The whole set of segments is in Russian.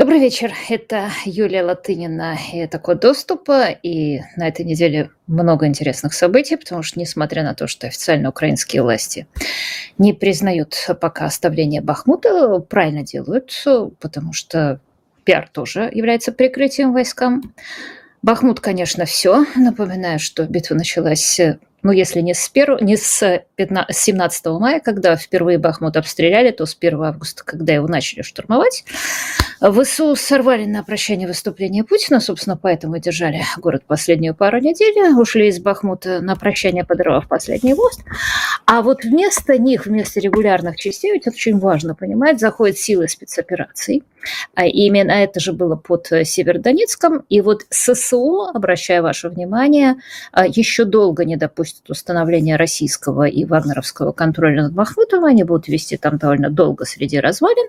Добрый вечер. Это Юлия Латынина, и это «Код доступа». И на этой неделе много интересных событий, потому что, несмотря на то, что официально украинские власти не признают пока оставление Бахмута, правильно делают, потому что пиар тоже является прикрытием войскам. Бахмут, конечно, все. Напоминаю, что битва началась, ну, если не с 17 мая, когда впервые Бахмут обстреляли, то с 1 августа, когда его начали штурмовать. ВСУ сорвали на прощание выступление Путина, собственно, поэтому и держали город последнюю пару недель, ушли из Бахмута на прощание, подорвав последний мост. А вот вместо них, вместо регулярных частей, ведь это очень важно понимать, заходят силы спецопераций. А именно это же было под Северодонецком. И вот ССО, обращаю ваше внимание, еще долго не допустят установления российского и вагнеровского контроля над Бахмутом. Они будут вести там довольно долго среди развалин.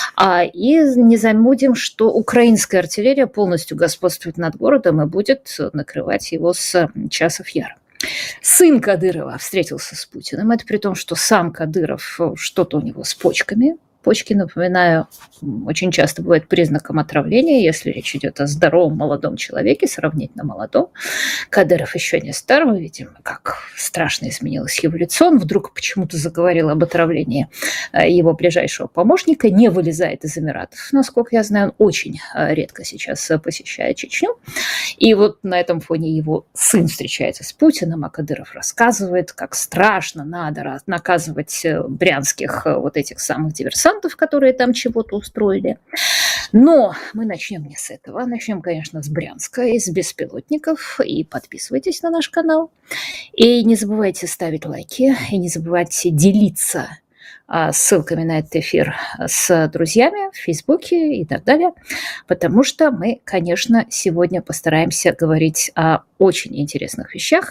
И не забудем, что украинская артиллерия полностью господствует над городом и будет накрывать его с часов яра. Сын Кадырова встретился с Путиным. Это при том, что сам Кадыров, что-то у него с почками. Почки, напоминаю, очень часто бывают признаком отравления, если речь идет о здоровом молодом человеке, сравнительно молодом. Кадыров еще не стар, мы видим, как страшно изменилось его лицо. Он вдруг почему-то заговорил об отравлении его ближайшего помощника, не вылезает из Эмиратов. Насколько я знаю, он очень редко сейчас посещает Чечню. И вот на этом фоне его сын встречается с Путиным, а Кадыров рассказывает, как страшно надо наказывать брянских вот этих самых диверсантов, которые там чего-то устроили. Но мы начнем не с этого. Начнем, конечно, с Брянска, из беспилотников. И подписывайтесь на наш канал. И не забывайте ставить лайки. И не забывайте делиться ссылками на этот эфир с друзьями в Фейсбуке и так далее. Потому что мы, конечно, сегодня постараемся говорить о очень интересных вещах.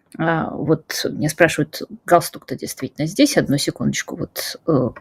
Вот меня спрашивают, галстук-то действительно здесь? Одну секундочку. Вот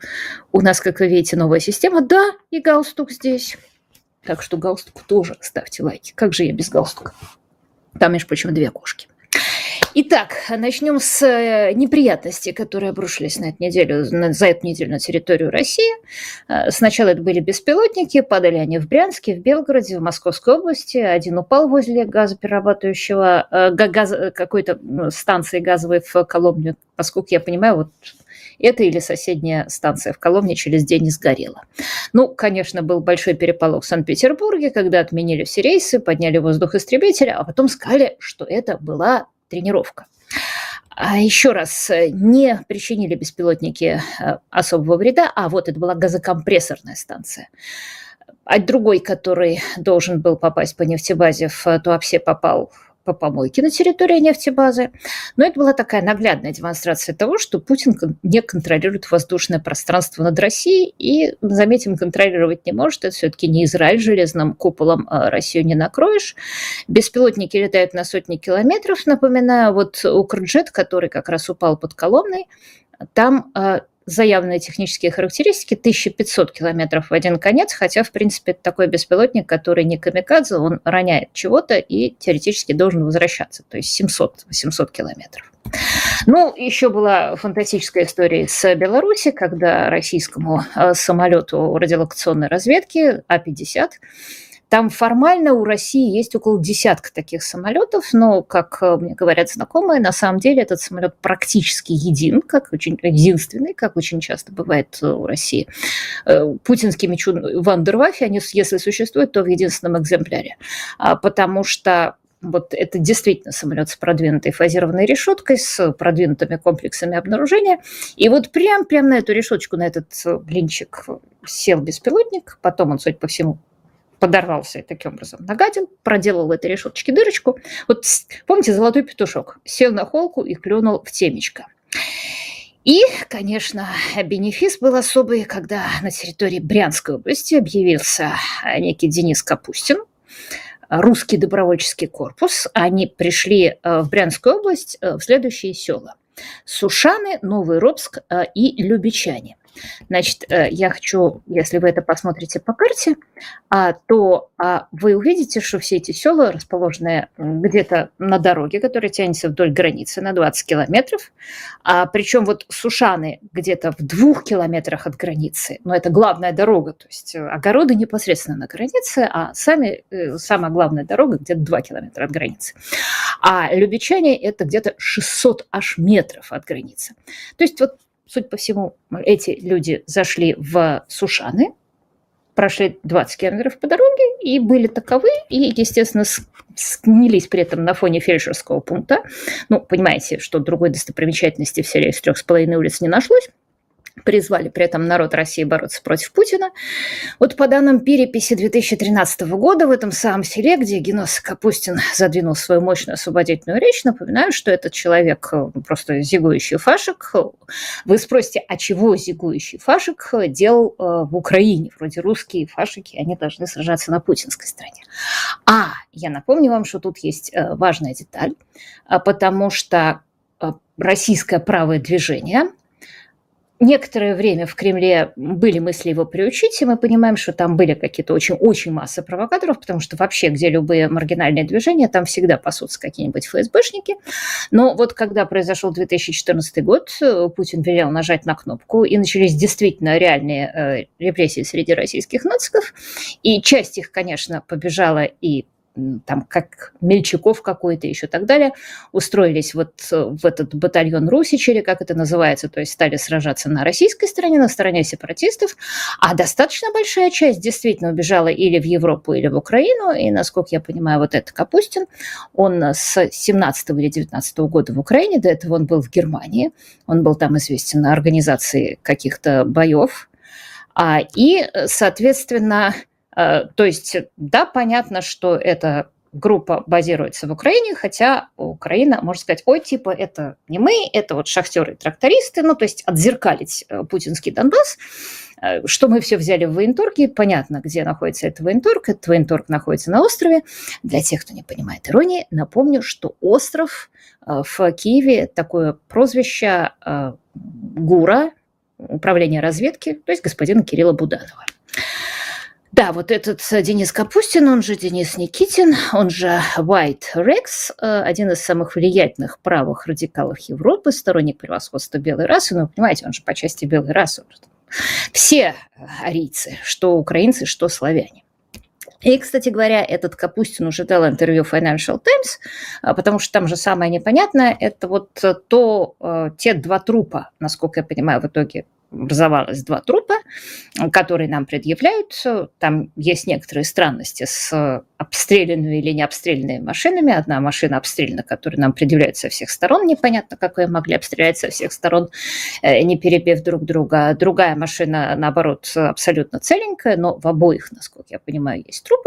у нас, как вы видите, новая система. Да, и галстук здесь. Так что галстуку тоже ставьте лайки. Как же я без галстука? Там, между прочим, 2 кошки. Итак, начнем с неприятностей, которые обрушились за эту неделю на территорию России. Сначала это были беспилотники, падали они в Брянске, в Белгороде, в Московской области. Один упал возле газоперерабатывающего, какой-то станции газовой в Коломне. Поскольку я понимаю, вот это или соседняя станция в Коломне через день не сгорела. Ну, конечно, был большой переполох в Санкт-Петербурге, когда отменили все рейсы, подняли воздух истребителя, а потом сказали, что это была тренировка. А еще раз, не причинили беспилотники особого вреда, а вот это была газокомпрессорная станция. А другой, который должен был попасть по нефтебазе в Туапсе, попал по помойке на территории нефтебазы. Но это была такая наглядная демонстрация того, что Путин не контролирует воздушное пространство над Россией и, заметим, контролировать не может. Это все-таки не Израиль, железным куполом Россию не накроешь. Беспилотники летают на сотни километров, напоминаю. Вот Укрджет, который как раз упал под Коломной, там заявленные технические характеристики 1500 километров в один конец, хотя, в принципе, это такой беспилотник, который не камикадзе, он роняет чего-то и теоретически должен возвращаться, то есть 700-800 километров. Ну, еще была фантастическая история с Беларуси, когда российскому самолету радиолокационной разведки А-50, там формально у России есть около десятка таких самолетов, но, как мне говорят знакомые, на самом деле этот самолет практически единственный, как очень часто бывает у России. Путинский Мичун Вандерваффе, они, если существуют, то в единственном экземпляре. Потому что вот это действительно самолет с продвинутой фазированной решеткой, с продвинутыми комплексами обнаружения. И вот прям на эту решеточку, на этот блинчик сел беспилотник, потом он, судя по всему, подорвался и таким образом нагадил, проделал в этой решеточке дырочку. Вот помните золотой петушок? Сел на холку и клюнул в темечко. И, конечно, бенефис был особый, когда на территории Брянской области объявился некий Денис Капустин, русский добровольческий корпус. Они пришли в Брянскую область в следующие села. Сушаны, Новый Робск и Любичане. Значит, я хочу, если вы это посмотрите по карте, то вы увидите, что все эти села расположены где-то на дороге, которая тянется вдоль границы на 20 километров. Причем вот Сушаны где-то в 2 километрах от границы, но это главная дорога, то есть огороды непосредственно на границе, самая главная дорога где-то 2 километра от границы. А Любичане это где-то 600 аж метров от границы. То есть вот, судя по всему, эти люди зашли в Сушаны, прошли 20 километров по дороге и были таковы, и, естественно, снялись при этом на фоне фельдшерского пункта. Ну, понимаете, что другой достопримечательности в селе из 3,5 улиц не нашлось. Призвали при этом народ России бороться против Путина. Вот по данным переписи 2013 года в этом самом селе, где Генос Капустин задвинул свою мощную освободительную речь, напоминаю, что этот человек просто зигующий фашик. Вы спросите, а чего зигующий фашик делал в Украине? Вроде русские фашики, они должны сражаться на путинской стороне. Я напомню вам, что тут есть важная деталь, потому что российское правое движение некоторое время в Кремле были мысли его приучить, и мы понимаем, что там были какие-то очень масса провокаторов, потому что вообще, где любые маргинальные движения, там всегда пасутся какие-нибудь ФСБшники. Но вот когда произошел 2014 год, Путин велел нажать на кнопку, и начались действительно реальные репрессии среди российских нациков, и часть их, конечно, побежала и там как Мельчаков какой-то, еще так далее, устроились вот в этот батальон Русич, или как это называется, то есть стали сражаться на российской стороне, на стороне сепаратистов, а достаточно большая часть действительно убежала или в Европу, или в Украину, и, насколько я понимаю, вот этот Капустин, он с 17 или 19 года в Украине, до этого он был в Германии, он был там известен на организации каких-то боев, и, соответственно, то есть, да, понятно, что эта группа базируется в Украине, хотя Украина, можно сказать, это не мы, это вот шахтеры и трактористы, то есть отзеркалить путинский Донбасс, что мы все взяли в военторге, понятно, где находится этот военторг находится на острове. Для тех, кто не понимает иронии, напомню, что остров в Киеве, такое прозвище ГУРа, управления разведки, то есть господина Кирилла Буданова. Да, вот этот Денис Капустин, он же Денис Никитин, он же White Rex, один из самых влиятельных правых радикалов Европы, сторонник превосходства белой расы. Ну, понимаете, он же по части белой расы. Все арийцы, что украинцы, что славяне. И, кстати говоря, этот Капустин уже дал интервью Financial Times, потому что там же самое непонятное, это вот те 2 трупа, насколько я понимаю, в итоге образовалось 2 трупа, которые нам предъявляют. Там есть некоторые странности с обстрелянными или не обстрелянными машинами. Одна машина обстреляна, которая нам предъявляют со всех сторон. Непонятно, как ее могли обстрелять со всех сторон, не перебив друг друга. Другая машина, наоборот, абсолютно целенькая, но в обоих, насколько я понимаю, есть трупы.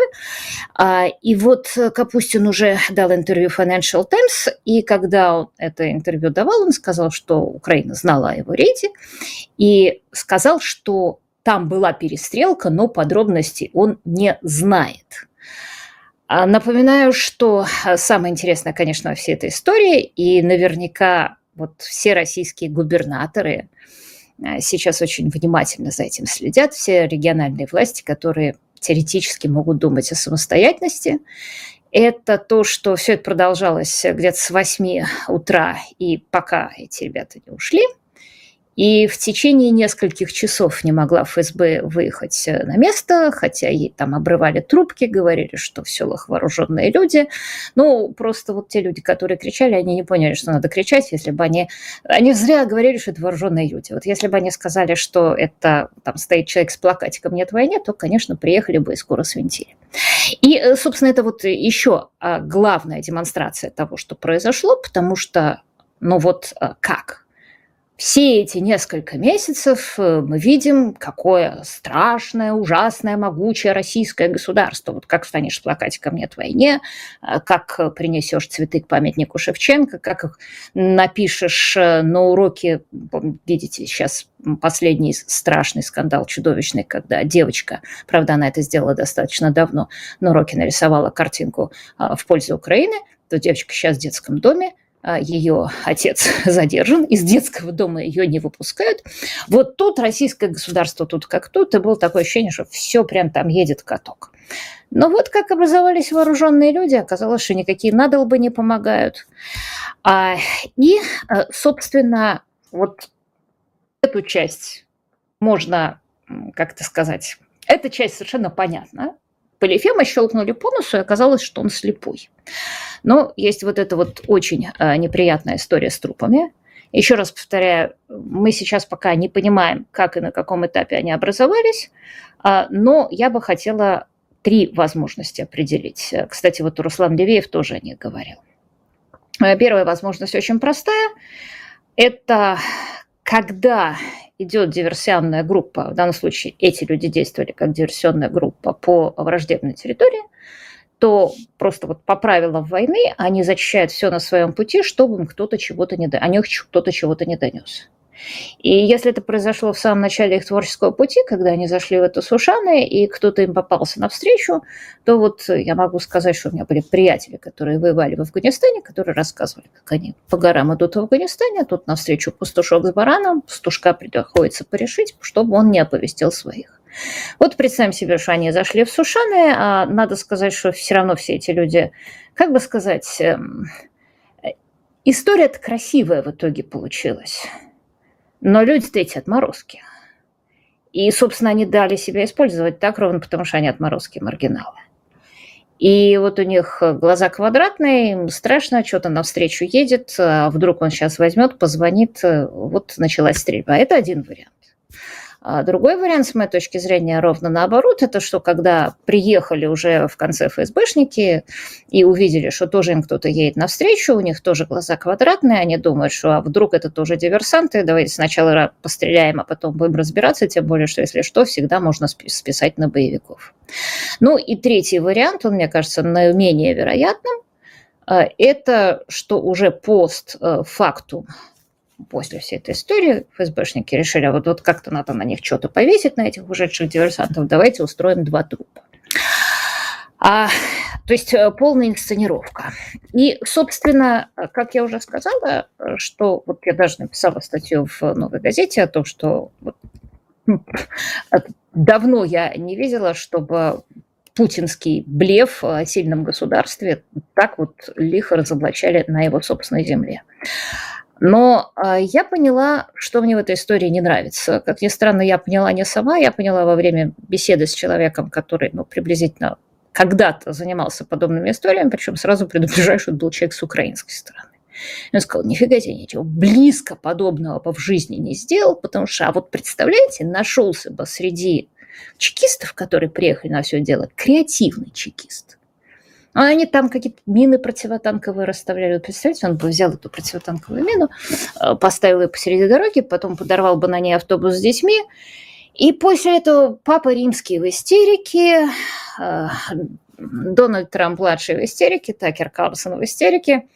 И вот Капустин уже дал интервью Financial Times, и когда он это интервью давал, он сказал, что Украина знала о его рейде, и сказал, что там была перестрелка, но подробностей он не знает. Напоминаю, что самое интересное, конечно, во всей этой истории, и наверняка вот все российские губернаторы сейчас очень внимательно за этим следят, все региональные власти, которые теоретически могут думать о самостоятельности, это то, что все это продолжалось где-то с 8 утра, и пока эти ребята не ушли. И в течение нескольких часов не могла ФСБ выехать на место, хотя ей там обрывали трубки, говорили, что в селах вооруженные люди. Просто вот те люди, которые кричали, они не поняли, что надо кричать, если бы они зря говорили, что это вооруженные люди. Вот если бы они сказали, что это там стоит человек с плакатиком «Нет войны», то, конечно, приехали бы и скоро свинтили. И, собственно, это вот еще главная демонстрация того, что произошло, потому что, как? Все эти несколько месяцев мы видим, какое страшное, ужасное, могучее российское государство. Вот как встанешь с плакатиком «Нет войне», как принесешь цветы к памятнику Шевченко, как их напишешь на уроке. Видите, сейчас последний страшный скандал, чудовищный, когда девочка, правда, она это сделала достаточно давно, на уроке нарисовала картинку в пользу Украины, то девочка сейчас в детском доме ее отец задержан, из детского дома ее не выпускают. Вот тут российское государство, тут как тут, и было такое ощущение, что все прям там едет каток. Но вот как образовались вооруженные люди, оказалось, что никакие надолбы не помогают. И, собственно, вот эту часть можно как-то сказать, эта часть совершенно понятна. Полифема щелкнули по носу, и оказалось, что он слепой. Но есть вот эта вот очень неприятная история с трупами. Еще раз повторяю, мы сейчас пока не понимаем, как и на каком этапе они образовались, но я бы хотела 3 возможности определить. Кстати, вот Руслан Левеев тоже о них говорил. Первая возможность очень простая. Это когда идет диверсионная группа, в данном случае эти люди действовали как диверсионная группа по враждебной территории, то просто вот по правилам войны они зачищают все на своем пути, чтобы им кто-то чего-то не о них кто-то чего-то не донес. И если это произошло в самом начале их творческого пути, когда они зашли в эту Сушаны, и кто-то им попался навстречу, то вот я могу сказать, что у меня были приятели, которые воевали в Афганистане, которые рассказывали, как они по горам идут в Афганистане, а тут навстречу пастушок с бараном, пастушка приходится порешить, чтобы он не оповестил своих. Вот представим себе, что они зашли в Сушаны, а надо сказать, что все равно все эти люди, как бы сказать, история-то красивая в итоге получилась. Но люди-то эти отморозки. И, собственно, они дали себя использовать так ровно, потому что они отморозки, маргиналы. И вот у них глаза квадратные, им страшно, что-то навстречу едет, а вдруг он сейчас возьмет, позвонит, вот началась стрельба. Это один вариант. А другой вариант, с моей точки зрения, ровно наоборот, это что когда приехали уже в конце ФСБшники и увидели, что тоже им кто-то едет навстречу, у них тоже глаза квадратные, они думают, что вдруг это тоже диверсанты, давайте сначала постреляем, а потом будем разбираться, тем более, что если что, всегда можно списать на боевиков. Ну и третий вариант, он, мне кажется, наименее вероятным, это что уже постфактум, после всей этой истории ФСБшники решили, вот как-то надо на них что-то повесить, на этих ушедших диверсантов, давайте устроим 2 трупа. То есть полная инсценировка. И, собственно, как я уже сказала, что вот я даже написала статью в «Новой газете» о том, что давно я не видела, чтобы путинский блеф о сильном государстве так вот лихо разоблачали на его собственной земле. Но я поняла, что мне в этой истории не нравится. Как ни странно, я поняла не сама, я поняла во время беседы с человеком, который приблизительно когда-то занимался подобными историями, причем сразу предупреждаю, что это был человек с украинской стороны. И он сказал, нифига себе, ничего близко подобного бы в жизни не сделал, потому что, вот представляете, нашелся бы среди чекистов, которые приехали на все дело, креативный чекист. Они там какие-то мины противотанковые расставляли. Представляете, он бы взял эту противотанковую мину, поставил ее посреди дороги, потом подорвал бы на ней автобус с детьми. И после этого Папа Римский в истерике, Дональд Трамп-младший в истерике, Такер Карлсон в истерике,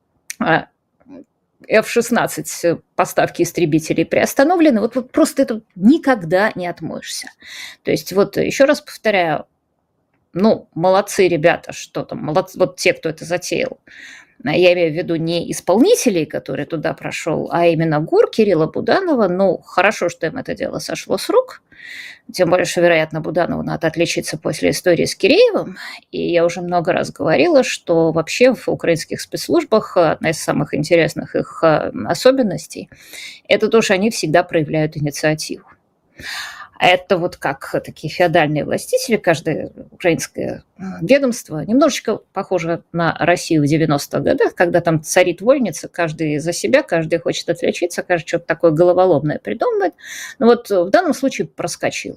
F-16 поставки истребителей приостановлены. Вот просто это никогда не отмоешься. То есть вот еще раз повторяю, молодцы ребята, что там, молодцы, вот те, кто это затеял. Я имею в виду не исполнителей, которые туда прошел, а именно ГУР Кирилла Буданова. Хорошо, что им это дело сошло с рук. Тем более, что, вероятно, Буданову надо отличиться после истории с Киреевым. И я уже много раз говорила, что вообще в украинских спецслужбах одна из самых интересных их особенностей – это то, что они всегда проявляют инициативу. Это вот как такие феодальные властители, каждое украинское ведомство немножечко похоже на Россию в 90-х годах, когда там царит вольница, каждый за себя, каждый хочет отличиться, каждый что-то такое головоломное придумывает. Но вот в данном случае проскочило.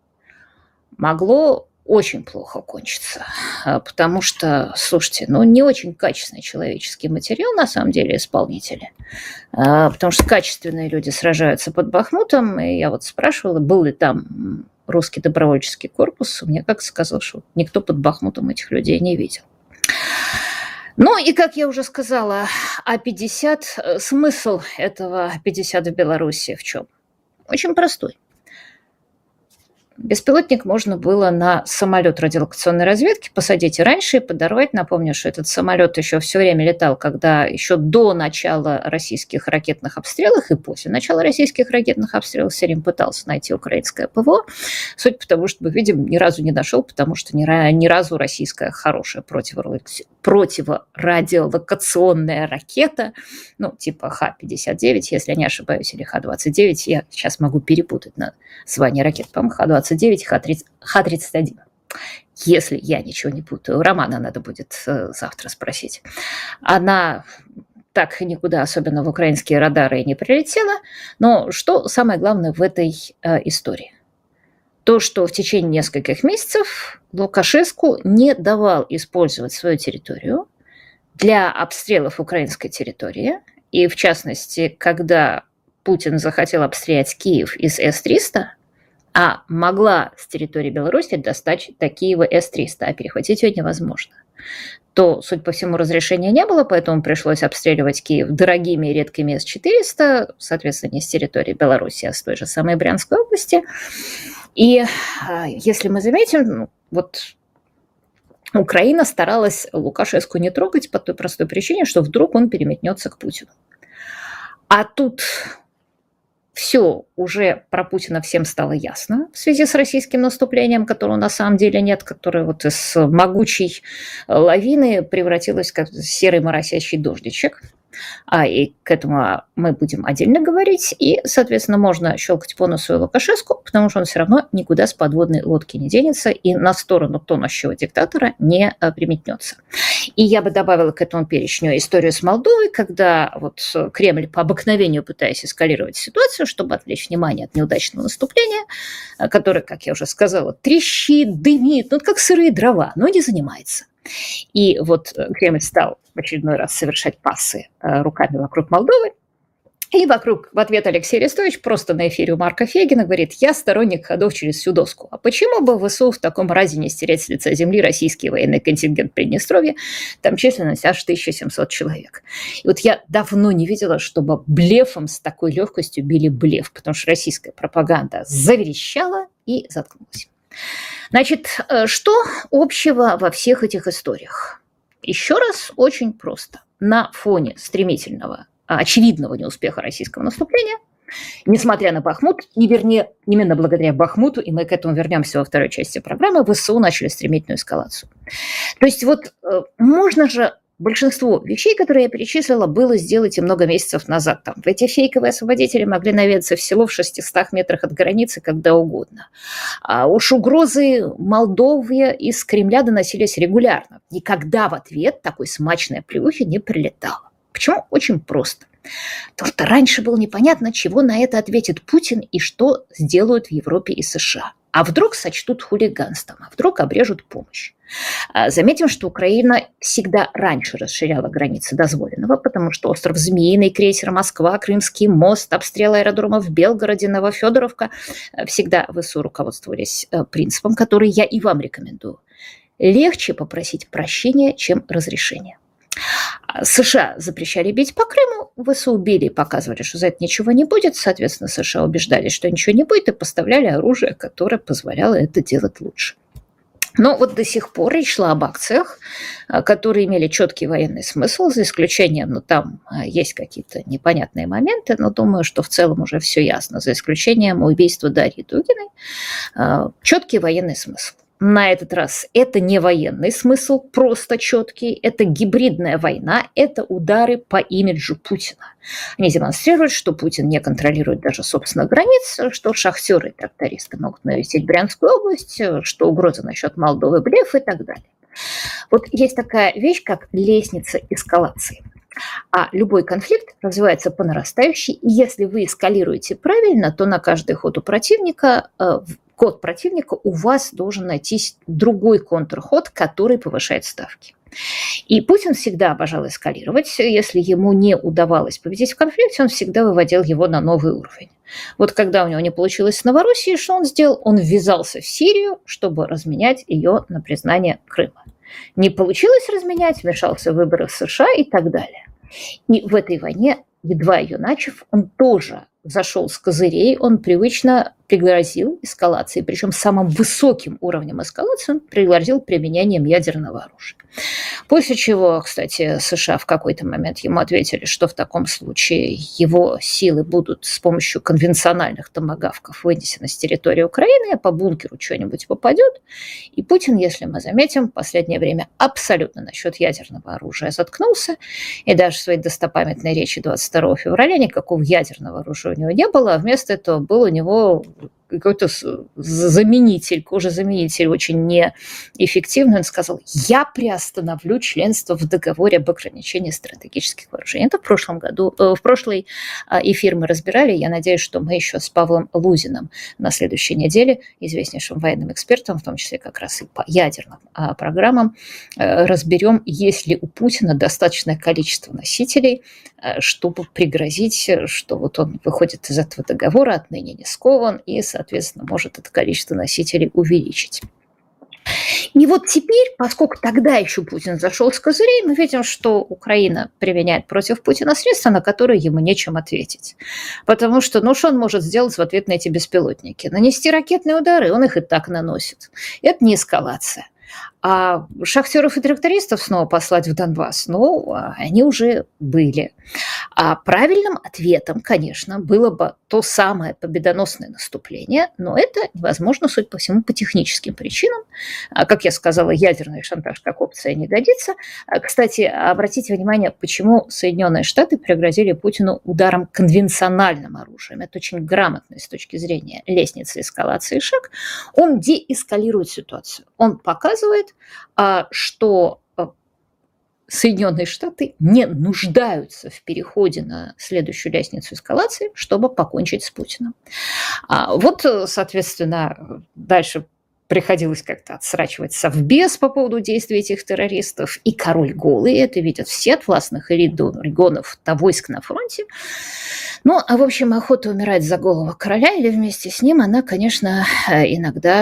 Могло очень плохо кончиться, потому что, слушайте, не очень качественный человеческий материал, на самом деле, исполнители, потому что качественные люди сражаются под Бахмутом, и я вот спрашивала, был ли там русский добровольческий корпус, мне как-то сказал, что никто под Бахмутом этих людей не видел. И, как я уже сказала, А-50, смысл этого А-50 в Беларуси в чем? Очень простой. беспилотник можно было на самолет радиолокационной разведки посадить раньше и подорвать. Напомню, что этот самолет еще все время летал, когда еще до начала российских ракетных обстрелов и после начала российских ракетных обстрелов все время пытался найти украинское ПВО. Судя по тому, что мы видим, ни разу не нашел, потому что ни разу российская хорошая противорадиолокационная ракета, ну, типа Х-59, если я не ошибаюсь, или Х-29, я сейчас могу перепутать название ракет, по-моему, Х-29, Х-31. Если я ничего не путаю, Романа надо будет завтра спросить. Она так никуда, особенно в украинские радары, не прилетела. Но что самое главное в этой истории? То, что в течение нескольких месяцев Лукашеску не давал использовать свою территорию для обстрелов украинской территории. И в частности, когда Путин захотел обстрелять Киев из С-300, а могла с территории Беларуси достать до Киева С-300, а перехватить ее невозможно, то, судя по всему, разрешения не было, поэтому пришлось обстреливать Киев дорогими и редкими С-400, соответственно, не с территории Беларуси, а с той же самой Брянской области. И если мы заметим, вот Украина старалась Лукашеску не трогать по той простой причине, что вдруг он переметнется к Путину. А тут все уже про Путина всем стало ясно в связи с российским наступлением, которого на самом деле нет, которое вот из могучей лавины превратилось в серый моросящий дождичек. И к этому мы будем отдельно говорить. И, соответственно, можно щелкать по носу Лукашеску, потому что он все равно никуда с подводной лодки не денется и на сторону тонущего диктатора не приметнется. И я бы добавила к этому перечню историю с Молдовой, когда вот Кремль по обыкновению, пытаясь эскалировать ситуацию, чтобы отвлечь внимание от неудачного наступления, которое, как я уже сказала, трещит, дымит, ну, как сырые дрова, но не занимается. И вот Кремль стал в очередной раз совершать пассы руками вокруг Молдовы. И в ответ Алексей Арестович просто на эфире у Марка Фегина говорит: я сторонник ходов через всю доску. А почему бы ВСУ в таком разе не стереть с лица земли российский военный контингент Приднестровья? Там численность аж 1700 человек. И вот я давно не видела, чтобы блефом с такой легкостью били блеф, потому что российская пропаганда заверещала и заткнулась. Значит, что общего во всех этих историях? Еще раз, очень просто. На фоне стремительного, очевидного неуспеха российского наступления, несмотря на Бахмут, и вернее, именно благодаря Бахмуту, и мы к этому вернемся во второй части программы, ВСУ начали стремительную эскалацию. То есть вот можно же большинство вещей, которые я перечислила, было сделать и много месяцев назад. Там, эти фейковые освободители могли наведаться в село в 600 метрах от границы когда угодно. А уж угрозы Молдовы из Кремля доносились регулярно. Никогда в ответ такой смачной оплеухи не прилетало. Почему? Очень просто. Потому что раньше было непонятно, чего на это ответит Путин и что сделают в Европе и США. А вдруг сочтут хулиганством, а вдруг обрежут помощь. Заметим, что Украина всегда раньше расширяла границы дозволенного, потому что остров Змеиный, крейсер Москва, Крымский мост, обстрел аэродрома в Белгороде, Новофедоровка. Всегда ВСУ руководствовались принципом, который я и вам рекомендую. Легче попросить прощения, чем разрешения. США запрещали бить по Крыму, ВСУ били и показывали, что за это ничего не будет. Соответственно, США убеждались, что ничего не будет, и поставляли оружие, которое позволяло это делать лучше. Но вот до сих пор речь шла об акциях, которые имели четкий военный смысл, за исключением, ну там есть какие-то непонятные моменты, но думаю, что в целом уже все ясно, за исключением убийства Дарьи Дугиной, четкий военный смысл. На этот раз это не военный смысл, просто четкий, это гибридная война, это удары по имиджу Путина. Они демонстрируют, что Путин не контролирует даже собственных границ, что шахтеры и трактористы могут навестить Брянскую область, что угроза насчет Молдовы блеф и так далее. Вот есть такая вещь, как лестница эскалации. А любой конфликт развивается по нарастающей, и если вы эскалируете правильно, то на каждый ход противника у вас должен найтись другой контрход, который повышает ставки. И Путин всегда обожал эскалировать. Если ему не удавалось победить в конфликте, он всегда выводил его на новый уровень. Вот когда у него не получилось с Новороссией, что он сделал? Он ввязался в Сирию, чтобы разменять ее на признание Крыма. Не получилось разменять, вмешался в выборы в США и так далее. И в этой войне, едва ее начав, он тоже зашел с козырей, он привычно пригрозил эскалацией, причем самым высоким уровнем эскалации он пригрозил применением ядерного оружия. После чего, кстати, США в какой-то момент ему ответили, что в таком случае его силы будут с помощью конвенциональных томагавков вынесены с территории Украины, а по бункеру что-нибудь попадет. И Путин, если мы заметим, в последнее время абсолютно насчет ядерного оружия заткнулся. И даже в своей достопамятной речи 22 февраля никакого ядерного оружия у него не было, а вместо этого был у него какой-то заменитель, кожезаменитель очень неэффективный. Он сказал: я приостановлю членство в договоре об ограничении стратегических вооружений. Это в прошлом году, в прошлый эфир мы разбирали. Я надеюсь, что мы еще с Павлом Лузиным на следующей неделе, известнейшим военным экспертом, в том числе как раз и по ядерным программам, разберем, есть ли у Путина достаточное количество носителей, чтобы пригрозить, что вот он выходит из этого договора, отныне не скован, и, соответственно, может это количество носителей увеличить. И вот теперь, поскольку тогда еще Путин зашел с козырей, мы видим, что Украина применяет против Путина средства, на которые ему нечем ответить. Потому что, что он может сделать в ответ на эти беспилотники? Нанести ракетные удары, он их и так наносит. Это не эскалация. А шахтеров и трактористов снова послать в Донбасс, они уже были. А правильным ответом, конечно, было бы то самое победоносное наступление, но это невозможно, судя по всему, по техническим причинам. Как я сказала, ядерный шантаж как опция не годится. Кстати, обратите внимание, почему Соединенные Штаты пригрозили Путину ударом конвенциональным оружием. Это очень грамотный с точки зрения лестницы эскалации шаг. Он деэскалирует ситуацию. Он показывает, что Соединенные Штаты не нуждаются в переходе на следующую лестницу эскалации, чтобы покончить с Путиным. Вот, соответственно, дальше приходилось как-то отсрачивать совбез по поводу действий этих террористов. И король голый, это видят все от властных элит до регионов до войск на фронте. В общем, охота умирать за голову короля или вместе с ним, она, конечно, иногда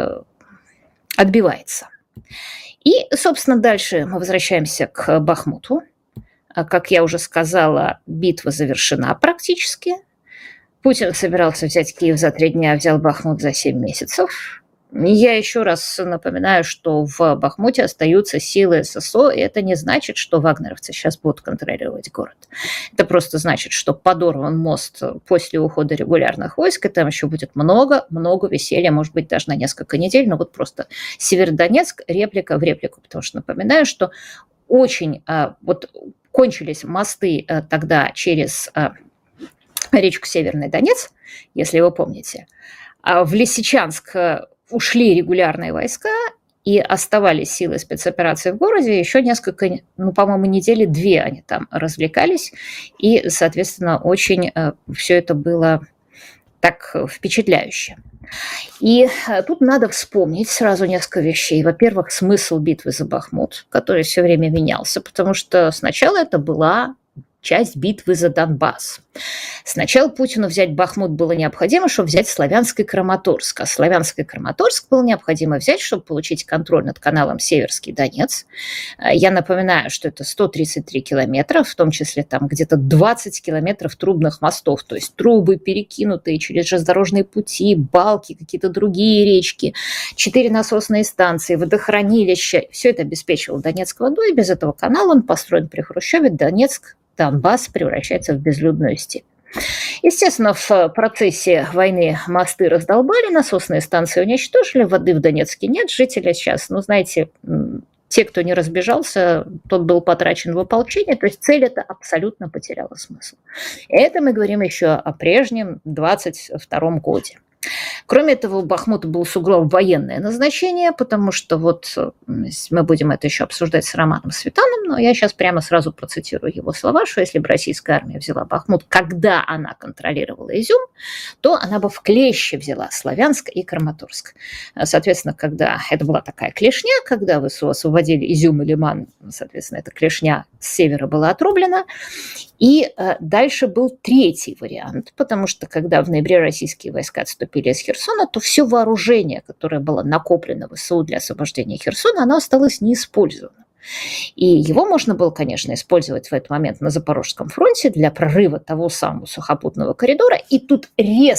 отбивается. И, собственно, дальше мы возвращаемся к Бахмуту. Как я уже сказала, битва завершена практически. Путин собирался взять Киев за 3 дня, взял Бахмут за 7 месяцев. Я еще раз напоминаю, что в Бахмуте остаются силы ССО, и это не значит, что вагнеровцы сейчас будут контролировать город. Это просто значит, что подорван мост после ухода регулярных войск, и там еще будет много веселья, может быть, даже на несколько недель, но вот просто Северодонецк, реплика в реплику, потому что напоминаю, что очень кончились мосты тогда через речку Северный Донец, если вы помните. В Лисичанск ушли регулярные войска, и оставались силы спецоперации в городе. Еще несколько, по-моему, недели 2 они там развлекались. И, соответственно, очень все это было так впечатляюще. И тут надо вспомнить сразу несколько вещей. Во-первых, смысл битвы за Бахмут, который все время менялся, потому что сначала это была часть битвы за Донбасс. Сначала Путину взять Бахмут было необходимо, чтобы взять Славянск и Краматорск. А Славянск и Краматорск было необходимо взять, чтобы получить контроль над каналом Северский Донец. Я напоминаю, что это 133 километра, в том числе там где-то 20 километров трубных мостов, то есть трубы, перекинутые через железнодорожные пути, балки, какие-то другие речки, 4 насосные станции, водохранилища. Все это обеспечивало Донецк водой, и без этого канала, он построен при Хрущеве, Донбасс превращается в безлюдную степь. Естественно, в процессе войны мосты раздолбали, насосные станции уничтожили, воды в Донецке нет, жители сейчас, те, кто не разбежался, тот был потрачен в ополчение, то есть цель эта абсолютно потеряла смысл. Это мы говорим еще о прежнем 22-м годе. Кроме этого, у Бахмута был сугубо военное назначение, потому что мы будем это еще обсуждать с Романом Светаном, но я сейчас прямо сразу процитирую его слова, что если бы российская армия взяла Бахмут, когда она контролировала Изюм, то она бы в клещи взяла Славянск и Краматорск. Соответственно, когда это была такая клешня, когда ВСУ освободили Изюм и Лиман, соответственно, эта клешня с севера была отрублена. И дальше был третий вариант, потому что когда в ноябре российские войска отступили из Херсона, то все вооружение, которое было накоплено в ВСУ для освобождения Херсона, оно осталось неиспользованным. И его можно было, конечно, использовать в этот момент на Запорожском фронте для прорыва того самого сухопутного коридора. И тут резко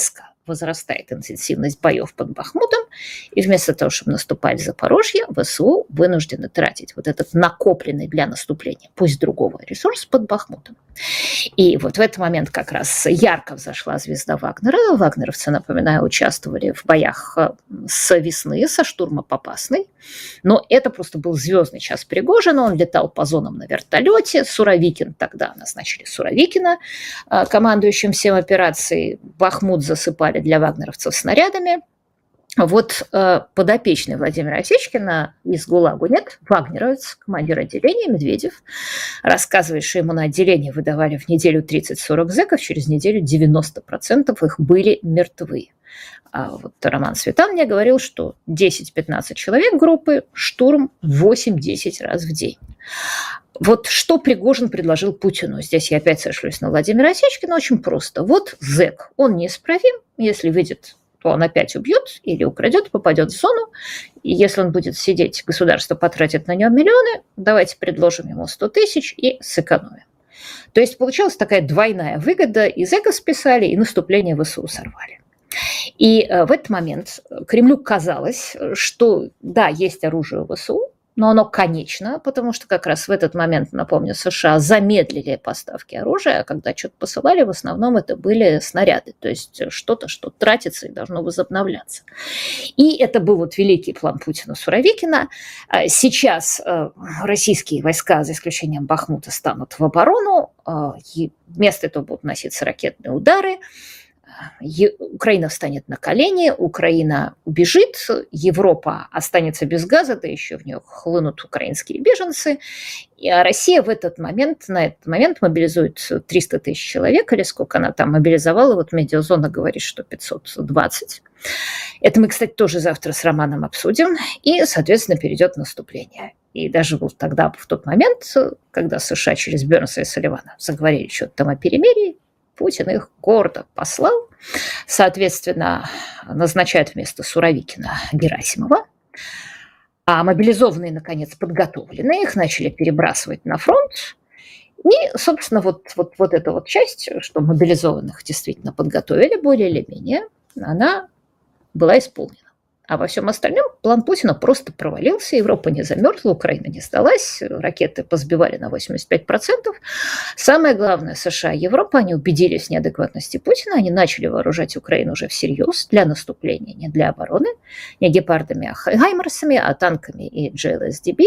возрастает интенсивность боев под Бахмутом, и вместо того, чтобы наступать в Запорожье, ВСУ вынуждены тратить вот этот накопленный для наступления, пусть другого, ресурс под Бахмутом. И вот в этот момент как раз ярко взошла звезда Вагнера. Вагнеровцы, напоминаю, участвовали в боях с весны, со штурма Попасной. Но это просто был звездный час Пригожина. Он летал по зонам на вертолете. Суровикин, тогда назначили Суровикина командующим всем операцией. Бахмут засыпали для вагнеровцев снарядами. Вот подопечный Владимира Осечкина из ГУЛАГу нет, вагнеровец, командир отделения Медведев, рассказывает, что ему на отделении выдавали в неделю 30-40 зэков, через неделю 90% их были мертвы. А вот Роман Светан мне говорил, что 10-15 человек группы, штурм 8-10 раз в день. Вот что Пригожин предложил Путину. Здесь я опять сошлюсь на Владимира Осечкина. Очень просто. Вот зэк, он неисправим, если выйдет, то он опять убьет или украдет, попадет в зону. И если он будет сидеть, государство потратит на него миллионы, давайте предложим ему 100 тысяч и сэкономим. То есть получилась такая двойная выгода. И зэков списали, и наступление ВСУ сорвали. И в этот момент Кремлю казалось, что да, есть оружие у ВСУ, но оно конечно, потому что как раз в этот момент, напомню, США замедлили поставки оружия, а когда что-то посылали, в основном это были снаряды, то есть что-то, что тратится и должно возобновляться. И это был вот великий план Путина-Суровикина. Сейчас российские войска, за исключением Бахмута, станут в оборону, и вместо этого будут носиться ракетные удары. Украина встанет на колени, Украина убежит, Европа останется без газа, да еще в нее хлынут украинские беженцы, а Россия на этот момент мобилизует 300 тысяч человек, или сколько она там мобилизовала, вот Медиазона говорит, что 520. Это мы, кстати, тоже завтра с Романом обсудим, и, соответственно, перейдет наступление. И даже вот тогда, в тот момент, когда США через Бернса и Салливана заговорили что-то там о перемирии, Путин их гордо послал, соответственно, назначает вместо Суровикина Герасимова, а мобилизованные, наконец, подготовленные, их начали перебрасывать на фронт. И, собственно, вот эта вот часть, что мобилизованных действительно подготовили более или менее, она была исполнена. А во всем остальном план Путина просто провалился, Европа не замерзла, Украина не сдалась, ракеты позбивали на 85%. Самое главное, США и Европа, они убедились в неадекватности Путина, они начали вооружать Украину уже всерьез для наступления, не для обороны, не гепардами, а хаймерсами, а танками и GLSDB.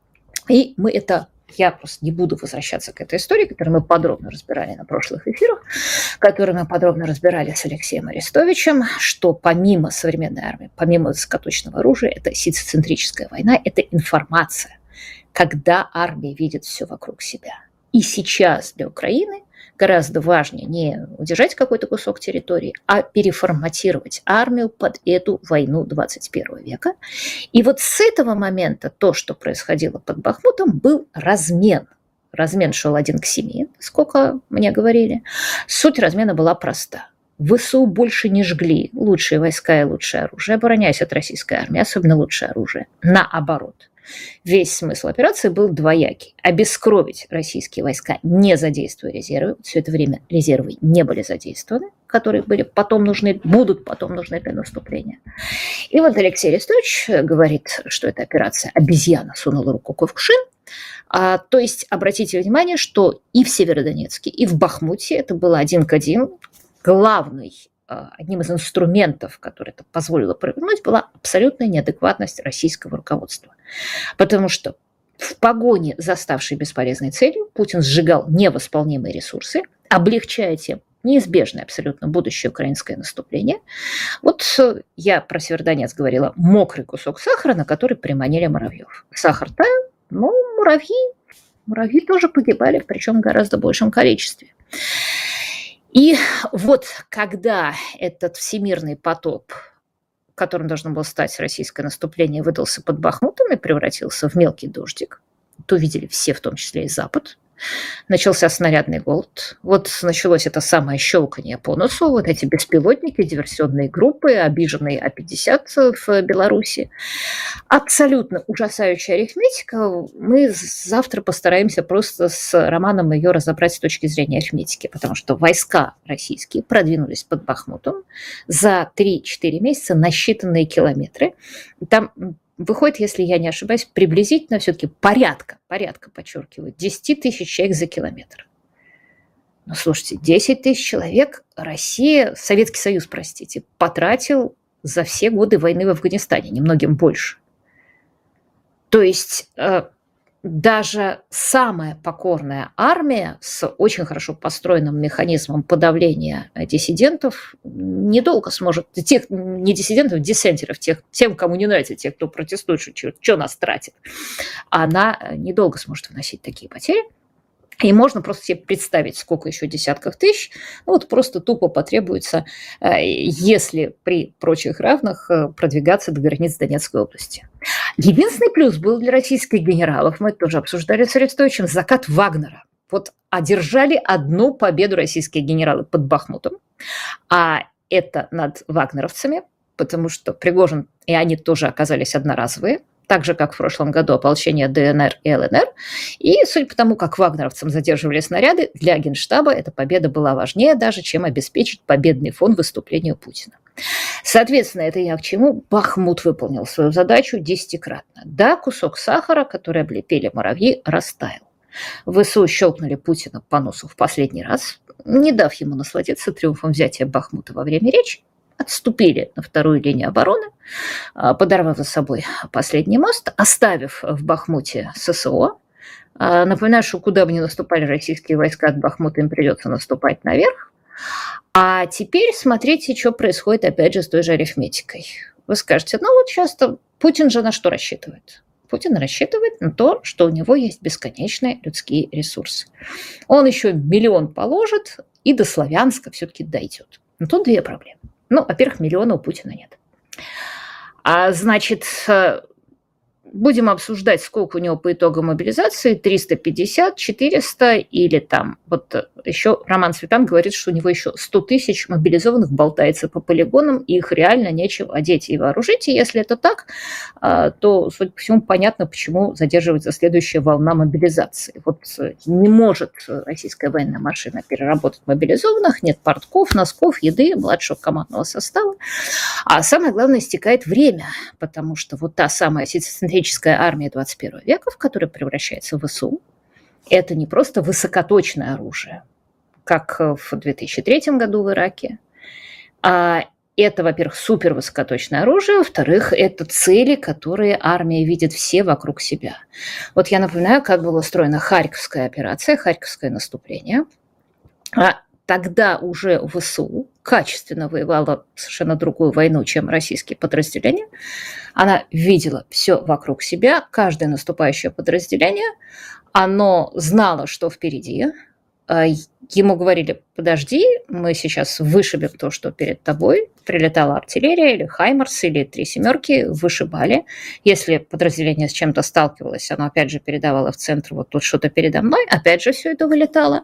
И я просто не буду возвращаться к этой истории, которую мы подробно разбирали на прошлых эфирах, которую мы подробно разбирали с Алексеем Арестовичем, что помимо современной армии, помимо высокоточного оружия, это ситцентрическая война, это информация, когда армия видит все вокруг себя. И сейчас для Украины гораздо важнее не удержать какой-то кусок территории, а переформатировать армию под эту войну 21 века. И вот с этого момента то, что происходило под Бахмутом, был размен. Размен шел 1:7, сколько мне говорили. Суть размена была проста. ВСУ больше не жгли лучшие войска и лучшее оружие, обороняясь от российской армии, особенно лучшее оружие. Наоборот. Весь смысл операции был двоякий. Обескровить российские войска, не задействуя резервы. Все это время резервы не были задействованы, которые будут потом нужны для наступления. И вот Алексей Арестович говорит, что эта операция «обезьяна сунула руку в кувшин». То есть обратите внимание, что и в Северодонецке, и в Бахмуте это было 1 к 1. Одним из инструментов, который это позволило провернуть, была абсолютная неадекватность российского руководства. Потому что в погоне за ставшей бесполезной целью Путин сжигал невосполнимые ресурсы, облегчая тем неизбежное абсолютно будущее украинское наступление. Вот я про Северодонецк говорила, мокрый кусок сахара, на который приманили муравьев. Сахар таял, но муравьи тоже погибали, причем в гораздо большем количестве. И вот когда этот всемирный потоп, которым должно было стать российское наступление, выдался под Бахмутом и превратился в мелкий дождик, то видели все, в том числе и Запад, начался снарядный голод. Вот началось это самое щелканье по носу, вот эти беспилотники, диверсионные группы, обиженные А-50 в Беларуси. Абсолютно ужасающая арифметика. Мы завтра постараемся просто с Романом ее разобрать с точки зрения арифметики, потому что войска российские продвинулись под Бахмутом за 3-4 месяца на считанные километры. Там выходит, если я не ошибаюсь, приблизительно все-таки порядка, подчеркиваю, 10 тысяч человек за километр. Ну, слушайте, 10 тысяч человек Россия, Советский Союз, простите, потратил за все годы войны в Афганистане, немногим больше. То есть даже самая покорная армия с очень хорошо построенным механизмом подавления диссидентов недолго сможет, не диссидентов, диссентеров, тем, кому не нравится, тех, кто протестует, что нас тратит, она недолго сможет выносить такие потери. И можно просто себе представить, сколько еще десятков тысяч, вот просто тупо потребуется, если при прочих равных продвигаться до границ Донецкой области. Единственный плюс был для российских генералов, мы это тоже обсуждали с Арестовичем, закат Вагнера. Вот одержали одну победу российские генералы под Бахмутом, а это над вагнеровцами, потому что Пригожин и они тоже оказались одноразовые, так же, как в прошлом году ополчение ДНР и ЛНР. И судя по тому, как вагнеровцам задерживали снаряды, для Генштаба эта победа была важнее даже, чем обеспечить победный фон выступлению Путина. Соответственно, это я к чему? Бахмут выполнил свою задачу 10-кратно. Да, кусок сахара, который облепили муравьи, растаял. ВСУ щелкнули Путина по носу в последний раз, не дав ему насладиться триумфом взятия Бахмута во время речи, отступили на вторую линию обороны, подорвав за собой последний мост, оставив в Бахмуте ССО. Напоминаю, что куда бы ни наступали российские войска, от Бахмута им придется наступать наверх. А теперь смотрите, что происходит опять же с той же арифметикой. Вы скажете, ну вот сейчас-то Путин же на что рассчитывает? Путин рассчитывает на то, что у него есть бесконечные людские ресурсы. Он еще 1 миллион положит и до Славянска все-таки дойдет. Но тут две проблемы. Ну, во-первых, 1 миллиона у Путина нет. Значит, будем обсуждать, сколько у него по итогам мобилизации, 350, 400 или там, вот еще Роман Светан говорит, что у него еще 100 тысяч мобилизованных болтается по полигонам, и их реально нечем одеть и вооружить. И если это так, то, судя по всему, понятно, почему задерживается следующая волна мобилизации. Вот не может российская военная машина переработать мобилизованных, нет портков, носков, еды, младшего командного состава. А самое главное, истекает время, потому что вот та самая центрическая армия 21 века, в которой превращается в ВСУ, это не просто высокоточное оружие, как в 2003 году в Ираке, а это, во-первых, супервысокоточное оружие, во-вторых, это цели, которые армия видит все вокруг себя. Вот я напоминаю, как была устроена Харьковская операция, Харьковское наступление. Тогда уже ВСУ качественно воевала совершенно другую войну, чем российские подразделения. Она видела все вокруг себя, каждое наступающее подразделение, оно знало, что впереди. Ему говорили, подожди, мы сейчас вышибем то, что перед тобой. Прилетала артиллерия или Хаймарс, или 3 семерки, вышибали. Если подразделение с чем-то сталкивалось, оно опять же передавало в центр, вот тут что-то передо мной, опять же все это вылетало.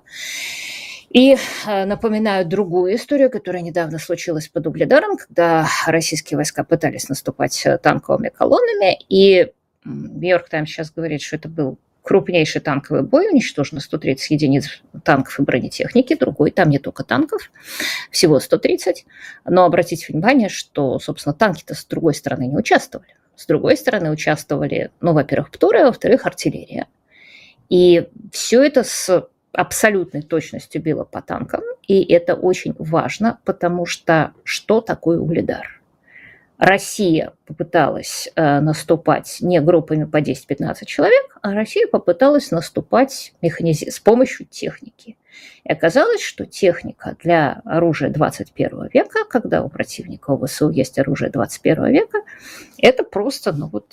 И напоминаю другую историю, которая недавно случилась под Угледаром, когда российские войска пытались наступать танковыми колоннами, и Нью-Йорк Таймс сейчас говорит, что это был крупнейший танковый бой, уничтожено 130 единиц танков и бронетехники, другой, там не только танков, всего 130. Но обратите внимание, что, собственно, танки-то с другой стороны не участвовали. С другой стороны участвовали, ну, во-первых, ПТУРы, а во-вторых, артиллерия. И все это с абсолютной точностью било по танкам, и это очень важно, потому что такое Угледар? Россия попыталась наступать не группами по 10-15 человек, а Россия попыталась наступать с помощью техники. И оказалось, что техника для оружия 21 века, когда у противника, у ВСУ есть оружие 21 века, это просто,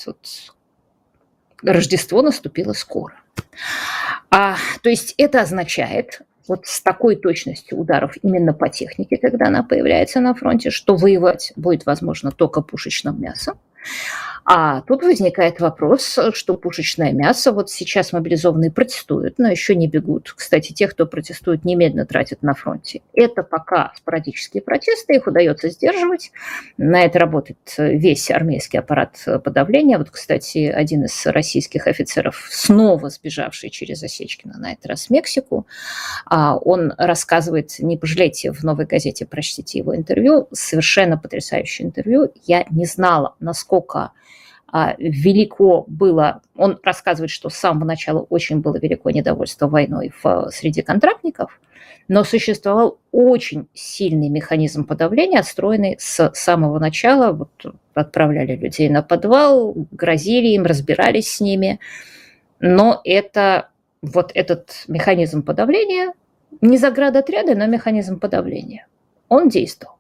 Рождество наступило скоро. То есть это означает, вот с такой точностью ударов именно по технике, когда она появляется на фронте, что воевать будет возможно только пушечным мясом. А тут возникает вопрос, что пушечное мясо, вот сейчас мобилизованные протестуют, но еще не бегут. Кстати, тех, кто протестует, немедленно тратят на фронте. Это пока спорадические протесты, их удается сдерживать. На это работает весь армейский аппарат подавления. Вот, кстати, один из российских офицеров, снова сбежавший через Осечкино, на этот раз в Мексику, он рассказывает, не пожалейте, в «Новой газете» прочтите его интервью, совершенно потрясающее интервью. Я не знала, насколько велико было, он рассказывает, что с самого начала очень было велико недовольство войной среди контрактников, но существовал очень сильный механизм подавления, отстроенный с самого начала. Вот отправляли людей на подвал, грозили им, разбирались с ними, но вот этот механизм подавления, не заградотряды, но механизм подавления, он действовал.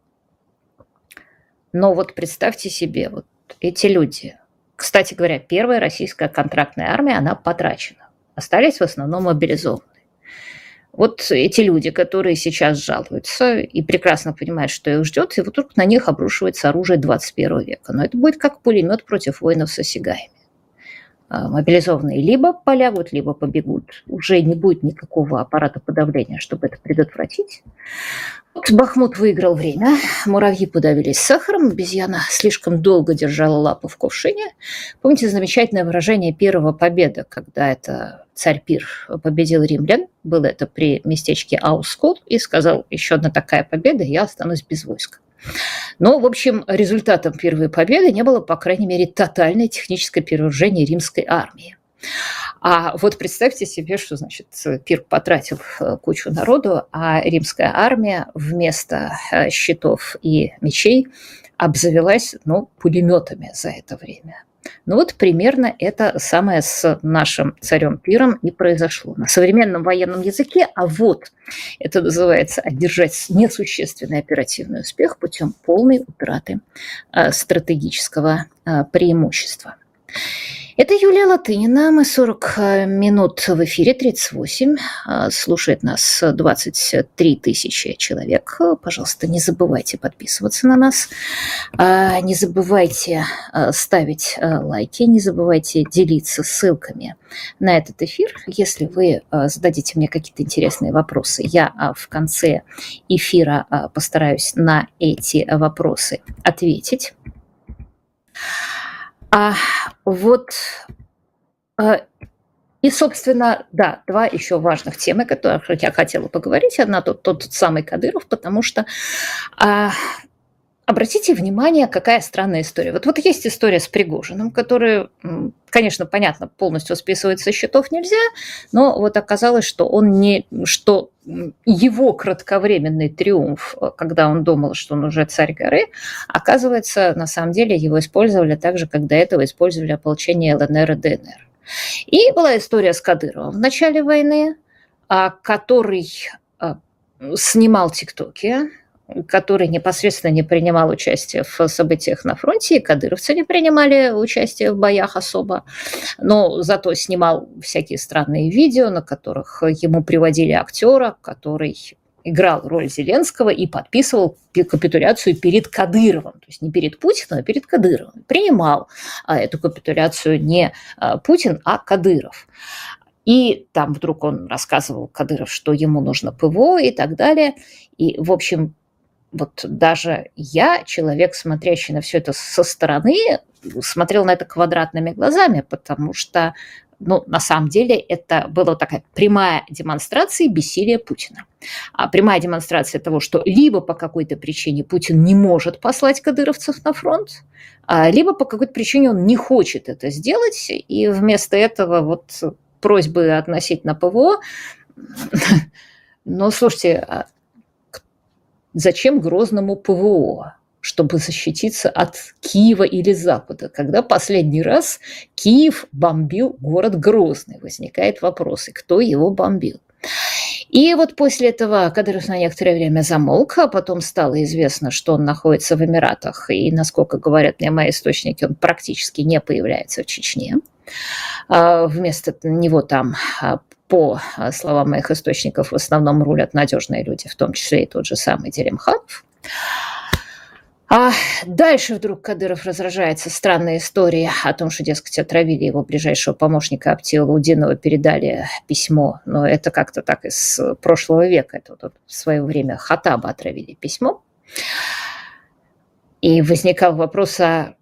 Но вот представьте себе, вот эти люди. Кстати говоря, первая российская контрактная армия, она потрачена. Остались в основном мобилизованные. Вот эти люди, которые сейчас жалуются и прекрасно понимают, что их ждет, и вот вдруг на них обрушивается оружие 21 века. Но это будет как пулемет против воинов с осягаями. Мобилизованные либо полягут, либо побегут. Уже не будет никакого аппарата подавления, чтобы это предотвратить. Вот Бахмут выиграл время, муравьи подавились сахаром, обезьяна слишком долго держала лапу в кувшине. Помните замечательное выражение первого победа, когда это царь Пир победил римлян? Было это при местечке Аускул и сказал: еще одна такая победа, и я останусь без войска. Но, в общем, результатом первой победы не было, по крайней мере, тотальное техническое перевооружение римской армии. А вот представьте себе, что, значит, Пир потратил кучу народу, а римская армия вместо щитов и мечей обзавелась, пулеметами за это время. Вот примерно это самое с нашим царем Пиром и произошло. На современном военном языке, это называется одержать несущественный оперативный успех путем полной утраты стратегического преимущества. Это Юлия Латынина. Мы 40 минут в эфире, 38. Слушает нас 23 тысячи человек. Пожалуйста, не забывайте подписываться на нас. Не забывайте ставить лайки. Не забывайте делиться ссылками на этот эфир. Если вы зададите мне какие-то интересные вопросы, я в конце эфира постараюсь на эти вопросы ответить. И, собственно, два еще важных темы, о которых я хотела поговорить. Одна тот самый Кадыров, потому что обратите внимание, какая странная история. Вот есть история с Пригожиным, которая, конечно, понятно, полностью списывать со счетов нельзя, но вот оказалось, что его кратковременный триумф, когда он думал, что он уже царь горы, оказывается, на самом деле его использовали так же, как до этого использовали ополчение ЛНР и ДНР. И была история с Кадыровым в начале войны, который снимал тиктоки, который непосредственно не принимал участие в событиях на фронте, и кадыровцы не принимали участие в боях особо, но зато снимал всякие странные видео, на которых ему приводили актера, который играл роль Зеленского и подписывал капитуляцию перед Кадыровым, то есть не перед Путиным, а перед Кадыровым. Принимал эту капитуляцию не Путин, а Кадыров. И там вдруг он рассказывал, Кадыров, что ему нужно ПВО и так далее. И, в общем, даже я, человек, смотрящий на все это со стороны, смотрел на это квадратными глазами, потому что, на самом деле, это была такая прямая демонстрация бессилия Путина. Прямая демонстрация того, что либо по какой-то причине Путин не может послать кадыровцев на фронт, либо по какой-то причине он не хочет это сделать, и вместо этого просьбы относительно ПВО. Но, слушайте, зачем Грозному ПВО? Чтобы защититься от Киева или Запада. Когда последний раз Киев бомбил город Грозный? Возникает вопрос, и кто его бомбил? И после этого Кадыров на некоторое время замолк, а потом стало известно, что он находится в Эмиратах, и, насколько говорят мне мои источники, он практически не появляется в Чечне. Вместо него там, по словам моих источников, в основном рулят надежные люди, в том числе и тот же самый Делимханов. А дальше вдруг Кадыров разражается странной историей о том, что, дескать, отравили его ближайшего помощника Аптиола-Удинова, передали письмо. Но это как-то так из прошлого века. Это вот в свое время Хаттаба отравили письмо. И возникал вопрос,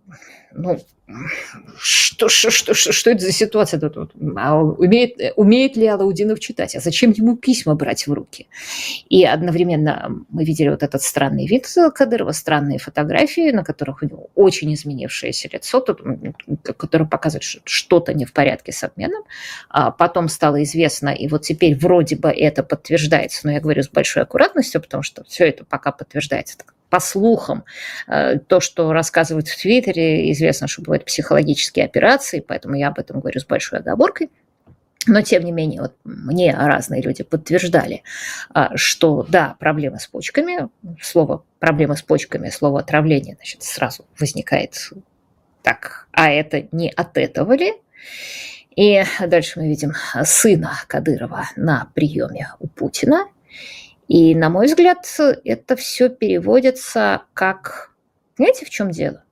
что это за ситуация тут? Умеет ли Алаудинов читать? А зачем ему письма брать в руки? И одновременно мы видели вот этот странный вид Кадырова, странные фотографии, на которых у него очень изменившееся лицо, которое показывает, что что-то не в порядке с обменом. А потом стало известно, и вот теперь вроде бы это подтверждается, но я говорю с большой аккуратностью, потому что все это пока подтверждается по слухам. То, что рассказывают в Твиттере, известно, что бывают психологические операции, поэтому я об этом говорю с большой оговоркой. Но, тем не менее, вот мне разные люди подтверждали, что да, проблемы с почками, слово «проблемы с почками», слово «отравление», значит, сразу возникает так, а это не от этого ли? И дальше мы видим сына Кадырова на приеме у Путина. И, на мой взгляд, это все переводится как... Знаете, в чем дело?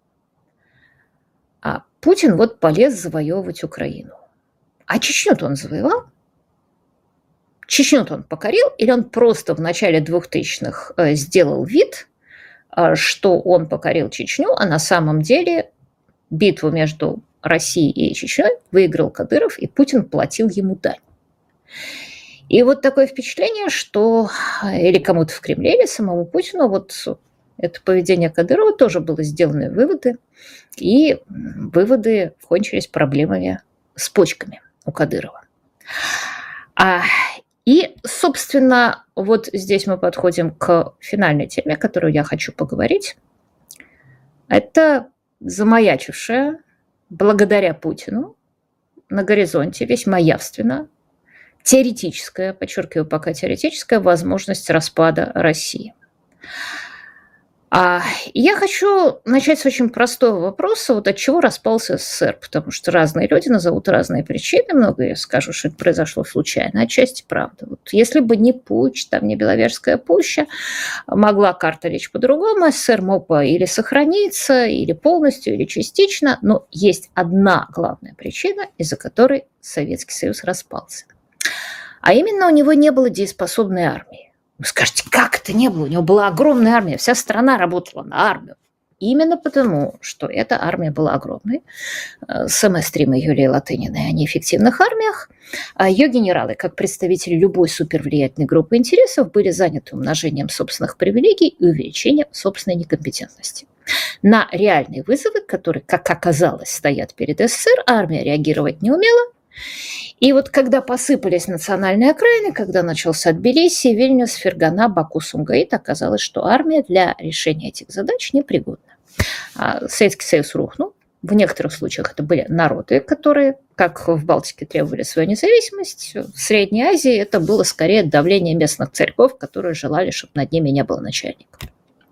Путин вот полез завоевывать Украину. А Чечню-то он завоевал? Чечню-то он покорил? Или он просто в начале 2000-х сделал вид, что он покорил Чечню, а на самом деле битву между Россией и Чечней выиграл Кадыров, и Путин платил ему дань? И вот такое впечатление, что или кому-то в Кремле, или самому Путину, вот это поведение Кадырова тоже было сделаны выводы, и выводы кончились проблемами с почками у Кадырова. И, собственно, вот здесь мы подходим к финальной теме, о которой я хочу поговорить. Это замаячившая, благодаря Путину, на горизонте весьма явственно, теоретическая, подчеркиваю, пока теоретическая возможность распада России. Я хочу начать с очень простого вопроса, вот от чего распался СССР, потому что разные люди назовут разные причины, многие скажут, что это произошло случайно, отчасти правда. Вот если бы не путч, там не Беловежская пуща, могла карта лечь по-другому, СССР мог бы или сохраниться, или полностью, или частично, но есть одна главная причина, из-за которой Советский Союз распался. А именно у него не было дееспособной армии. Вы скажете, как это не было? У него была огромная армия, вся страна работала на армию. Именно потому, что эта армия была огромной. СМС-стримы Юлии Латыниной о неэффективных армиях. Ее генералы, как представители любой супервлиятельной группы интересов, были заняты умножением собственных привилегий и увеличением собственной некомпетентности. На реальные вызовы, которые, как оказалось, стоят перед СССР, армия реагировать не умела. И вот когда посыпались национальные окраины, когда начался Тбилиси, Вильнюс, Фергана, Баку, Сумгаит, оказалось, что армия для решения этих задач непригодна. Советский Союз рухнул. В некоторых случаях это были народы, которые, как в Балтике, требовали свою независимость. В Средней Азии это было скорее давление местных царьков, которые желали, чтобы над ними не было начальника.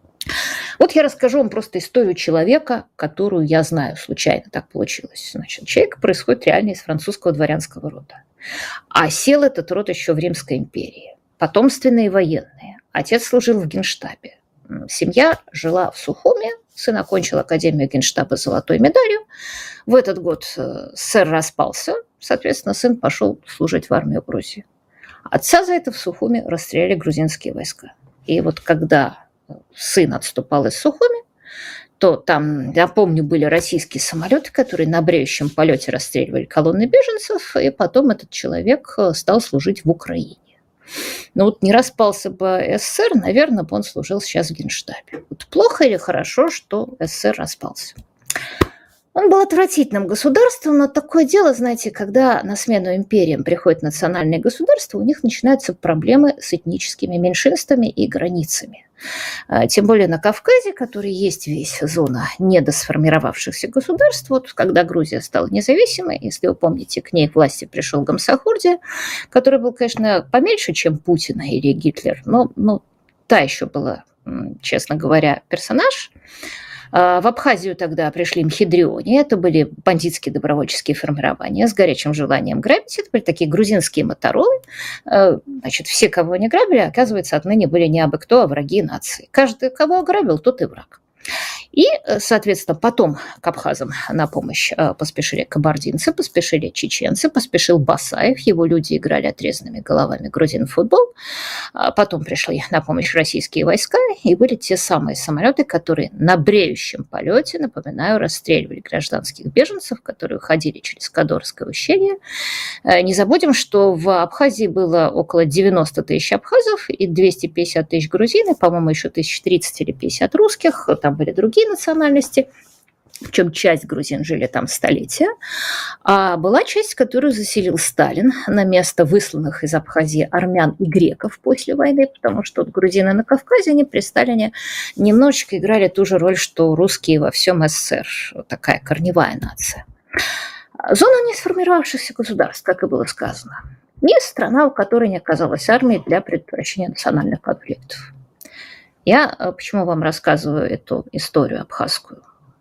Вот я расскажу вам просто историю человека, которую я знаю, случайно так получилось. Значит, человек происходит реально из французского дворянского рода. А сел этот род еще в Римской империи. Потомственные военные. Отец служил в Генштабе. Семья жила в Сухуме. Сын окончил Академию Генштаба с золотой медалью. В этот год СССР распался. Соответственно, сын пошел служить в армию Грузии. Отца за это в Сухуме расстреляли грузинские войска. И вот когда сын отступал из Сухуми, то там, я помню, были российские самолеты, которые на бреющем полете расстреливали колонны беженцев, и потом этот человек стал служить в Украине. Но вот не распался бы СССР, наверное, бы он служил сейчас в Генштабе. Вот плохо или хорошо, что СССР распался? Он был отвратительным государством, но такое дело, знаете, когда на смену империям приходят национальные государства, у них начинаются проблемы с этническими меньшинствами и границами. Тем более на Кавказе, который есть весь зона недосформировавшихся государств. Вот когда Грузия стала независимой, если вы помните, к ней к власти пришел Гамсахурдия, который был, конечно, поменьше, чем Путин или Гитлер, но та еще была, честно говоря, персонаж. В Абхазию тогда пришли мхидриони, это были бандитские добровольческие формирования с горячим желанием грабить, это были такие грузинские моторолы. Значит, все, кого они грабили, оказывается, отныне были не абы кто, а враги нации. Каждый, кого ограбил, тот и враг. И, соответственно, потом к абхазам на помощь поспешили кабардинцы, поспешили чеченцы, поспешил Басаев, его люди играли отрезанными головами грузин в футбол. Потом пришли на помощь российские войска, и были те самые самолеты, которые на бреющем полете, напоминаю, расстреливали гражданских беженцев, которые уходили через Кадорское ущелье. Не забудем, что в Абхазии было около 90 тысяч абхазов и 250 тысяч грузин, и, по-моему, еще 1030 или 50 русских, там были другие национальности, причем часть грузин жили там столетия, а была часть, которую заселил Сталин на место высланных из Абхазии армян и греков после войны, потому что вот грузины на Кавказе, они при Сталине немножечко играли ту же роль, что русские во всем СССР, вот такая корневая нация. Зона несформировавшихся государств, как и было сказано, не страна, у которой не оказалось армии для предотвращения национальных конфликтов. Я почему вам рассказываю эту историю абхазскую?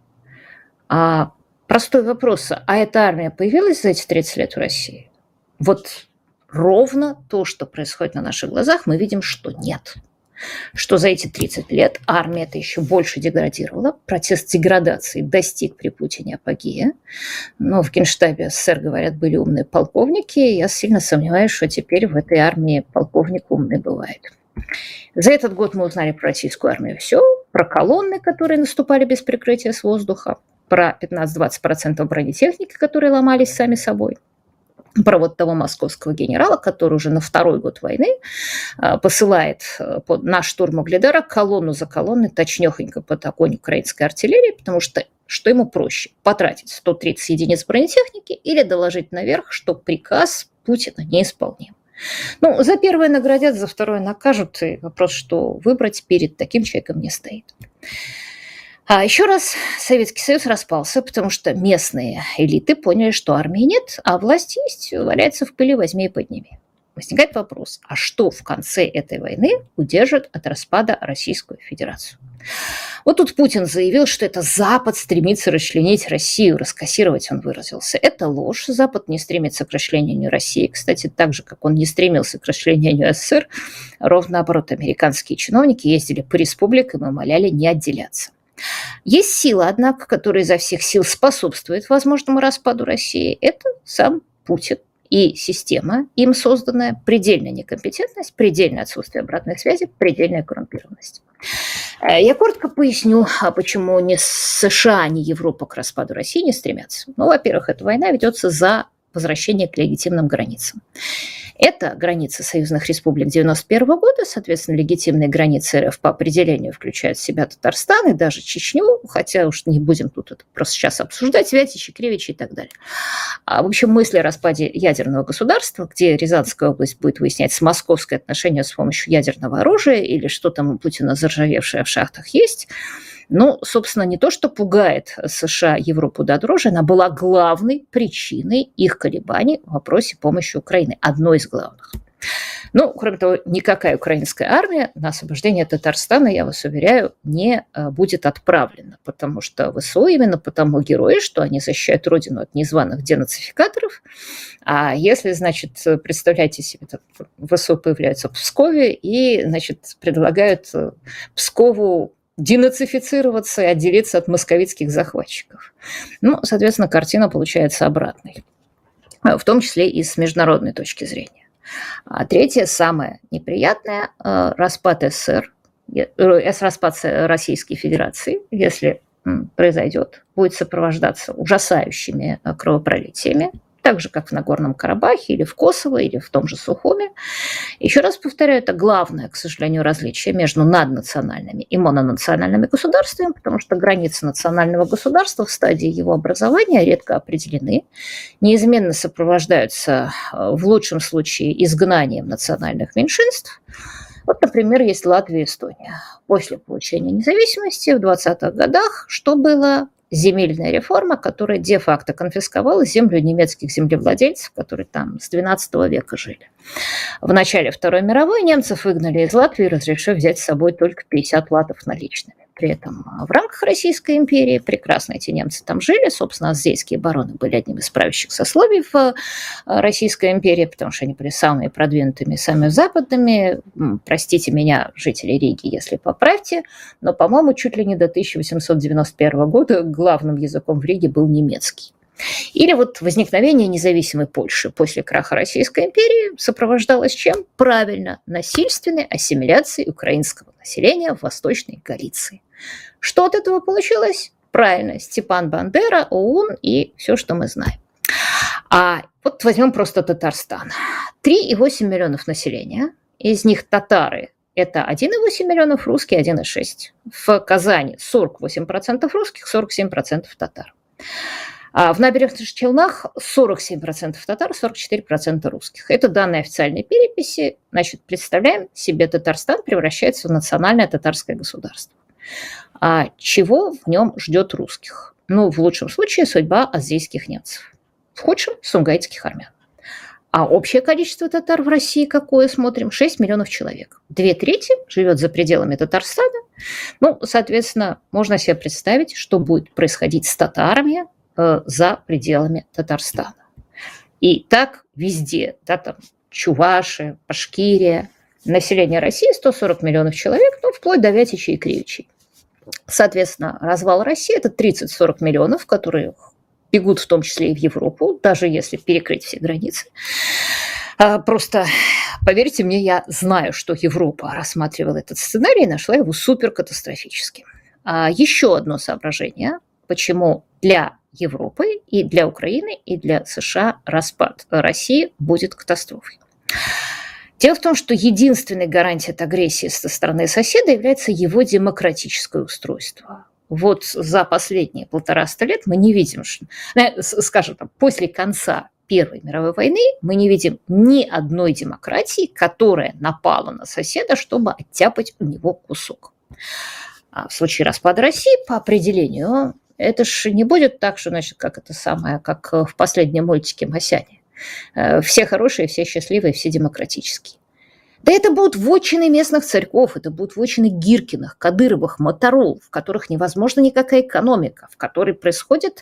Простой вопрос. А эта армия появилась за эти 30 лет в России? Вот ровно то, что происходит на наших глазах, мы видим, что нет. Что за эти 30 лет армия-то еще больше деградировала. Процесс деградации достиг при Путине апогея. Но в Генштабе СССР, говорят, были умные полковники. Я сильно сомневаюсь, что теперь в этой армии полковник умный бывает. За этот год мы узнали про российскую армию все. Про колонны, которые наступали без прикрытия с воздуха. Про 15-20% бронетехники, которые ломались сами собой. Про вот того московского генерала, который уже на второй год войны посылает на штурм Угледара колонну за колонной точнёхонько под огонь украинской артиллерии, потому что ему проще? Потратить 130 единиц бронетехники или доложить наверх, что приказ Путина неисполним. Ну, за первое наградят, за второе накажут, и вопрос, что выбрать перед таким человеком не стоит. А еще раз Советский Союз распался, потому что местные элиты поняли, что армии нет, а власть есть, валяется в пыли, возьми и подними. Возникает вопрос, а что в конце этой войны удержит от распада Российскую Федерацию? Вот тут Путин заявил, что это Запад стремится расчленить Россию, раскассировать, он выразился. Это ложь. Запад не стремится к расчленению России. Кстати, так же, как он не стремился к расчленению СССР, ровно наоборот, американские чиновники ездили по республикам и умоляли не отделяться. Есть сила, однако, которая изо всех сил способствует возможному распаду России. Это сам Путин и система, им созданная, предельная некомпетентность, предельное отсутствие обратной связи, предельная коррумпированность. Я коротко поясню, почему ни США, ни Европа к распаду России не стремятся. Ну, во-первых, эта война ведется за возвращение к легитимным границам. Это границы союзных республик 1991 года, соответственно, легитимные границы РФ по определению включают в себя Татарстан и даже Чечню, хотя уж не будем тут это просто сейчас обсуждать, Вятичи, Кривичи и так далее. В общем, мысль о распаде ядерного государства, где Рязанская область будет выяснять с московской отношения с помощью ядерного оружия или что там у Путина заржавевшее в шахтах есть, ну, собственно, не то, что пугает США, Европу до дрожи, она была главной причиной их колебаний в вопросе помощи Украины, одной из главных. Ну, кроме того, никакая украинская армия на освобождение Татарстана, я вас уверяю, не будет отправлена, потому что ВСУ именно потому герои, что они защищают родину от незваных денацификаторов. А если, значит, представляете себе, ВСУ появляются в Пскове и, значит, предлагают Пскову денацифицироваться и отделиться от московитских захватчиков. Ну, соответственно, картина получается обратной, в том числе и с международной точки зрения. А третье, самое неприятное, распад СССР, распад Российской Федерации, если произойдет, будет сопровождаться ужасающими кровопролитиями, так же, как в Нагорном Карабахе или в Косово, или в том же Сухуми. Еще раз повторяю, это главное, к сожалению, различие между наднациональными и мононациональными государствами, потому что границы национального государства в стадии его образования редко определены, неизменно сопровождаются в лучшем случае изгнанием национальных меньшинств. Вот, например, есть Латвия и Эстония. После получения независимости в 20-х годах что было? Земельная реформа, которая де-факто конфисковала землю немецких землевладельцев, которые там с XII века жили. В начале Второй мировой немцев выгнали из Латвии, разрешив взять с собой только 50 латов наличными. при этом в рамках Российской империи. Прекрасно эти немцы там жили. Собственно, азейские бароны были одним из правящих сословий в Российской империи, потому что они были самыми продвинутыми, самыми западными. Простите меня, жители Риги, если поправьте, но, по-моему, чуть ли не до 1891 года главным языком в Риге был немецкий. Или вот возникновение независимой Польши после краха Российской империи сопровождалось чем? Правильно, насильственной ассимиляцией украинского населения в Восточной Галиции. Что от этого получилось? Правильно, Степан Бандера, ОУН и все, что мы знаем. А вот возьмем просто Татарстан. 3,8 миллионов населения, из них татары – это 1,8 миллионов, русские – 1,6. В Казани 48% русских, 47% татар. А в Набережных Челнах 47% татар, 44% русских. Это данные официальной переписи. Значит, представляем себе, Татарстан превращается в национальное татарское государство. А чего в нем ждет русских? Ну, в лучшем случае, судьба азейских немцев. В худшем – сумгайтских армян. А общее количество татар в России какое, смотрим? 6 миллионов человек. 2/3 живет за пределами Татарстана. Ну, соответственно, можно себе представить, что будет происходить с татарами за пределами Татарстана. И так везде, да, там Чувашия, Башкирия, население России 140 миллионов человек, ну, вплоть до Вятичей и Кривичей. Соответственно, развал России – это 30-40 миллионов, которые бегут в том числе и в Европу, даже если перекрыть все границы. Просто, поверьте мне, я знаю, что Европа рассматривала этот сценарий и нашла его суперкатастрофическим. Еще одно соображение, почему для Европы и для Украины, и для США распад России будет катастрофой. Дело в том, что единственной гарантией от агрессии со стороны соседа является его демократическое устройство. Вот за последние 150 лет мы не видим, скажем так, после конца Первой мировой войны мы не видим ни одной демократии, которая напала на соседа, чтобы оттяпать у него кусок. А в случае распада России, по определению, это ж не будет так, что, значит, как это самое, как в последнем мультике «Масяня». Все хорошие, все счастливые, все демократические. Да это будут вотчины местных царьков, это будут вотчины Гиркиных, Кадыровых, Моторол, в которых невозможна никакая экономика, в которой происходит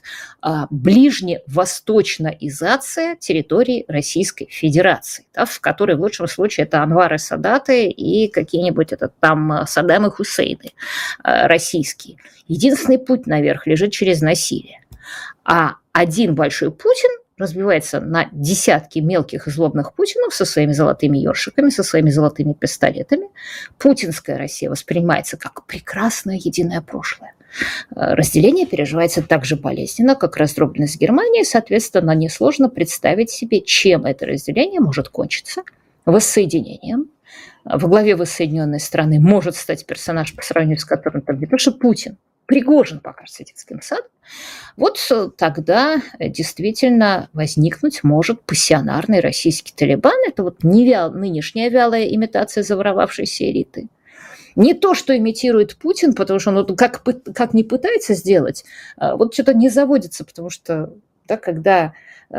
ближневосточноизация территории Российской Федерации, да, в которой в лучшем случае это Анвары Садаты и какие-нибудь там Саддамы Хусейны российские. Единственный путь наверх лежит через насилие. А один большой Путин разбивается на десятки мелких и злобных Путинов со своими золотыми ёршиками, со своими золотыми пистолетами. Путинская Россия воспринимается как прекрасное единое прошлое. Разделение переживается так же болезненно, как раздробленность Германии. Соответственно, несложно представить себе, чем это разделение может кончиться. Воссоединением. Во главе воссоединенной страны может стать персонаж, по сравнению с которым там не то что Путин, Пригожин покажется детским садом, вот тогда действительно возникнуть может пассионарный российский Талибан. Это вот нынешняя вялая имитация заворовавшейся элиты. Не то, что имитирует Путин, потому что он как не пытается сделать, вот что-то не заводится, потому что да, когда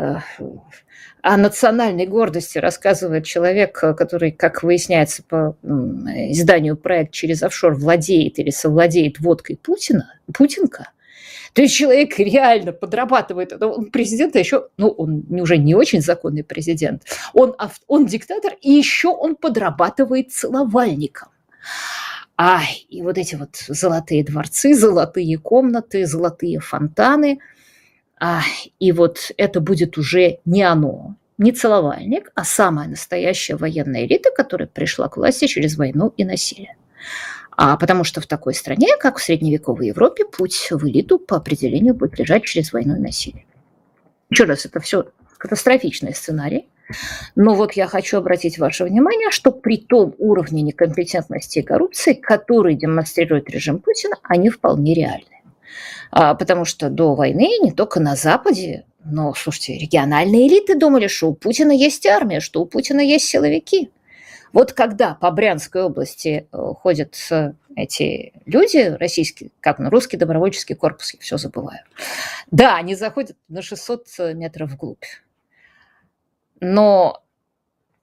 о национальной гордости рассказывает человек, который, как выясняется по изданию «Проект через офшор», владеет или совладеет водкой Путинка, то есть человек реально подрабатывает. Он президент, а еще, он уже не очень законный президент, он диктатор, и еще он подрабатывает целовальником. И вот эти вот золотые дворцы, золотые комнаты, золотые фонтаны – и вот это будет уже не оно, не целовальник, а самая настоящая военная элита, которая пришла к власти через войну и насилие. Потому что в такой стране, как в средневековой Европе, путь в элиту по определению будет лежать через войну и насилие. Еще раз, это все катастрофичный сценарий. Но вот я хочу обратить ваше внимание, что при том уровне некомпетентности и коррупции, который демонстрирует режим Путина, они вполне реальны. Потому что до войны не только на Западе, но, слушайте, региональные элиты думали, что у Путина есть армия, что у Путина есть силовики. Вот когда по Брянской области ходят эти люди российские, русский добровольческий корпус, я все забываю. Да, они заходят на 600 метров вглубь. Но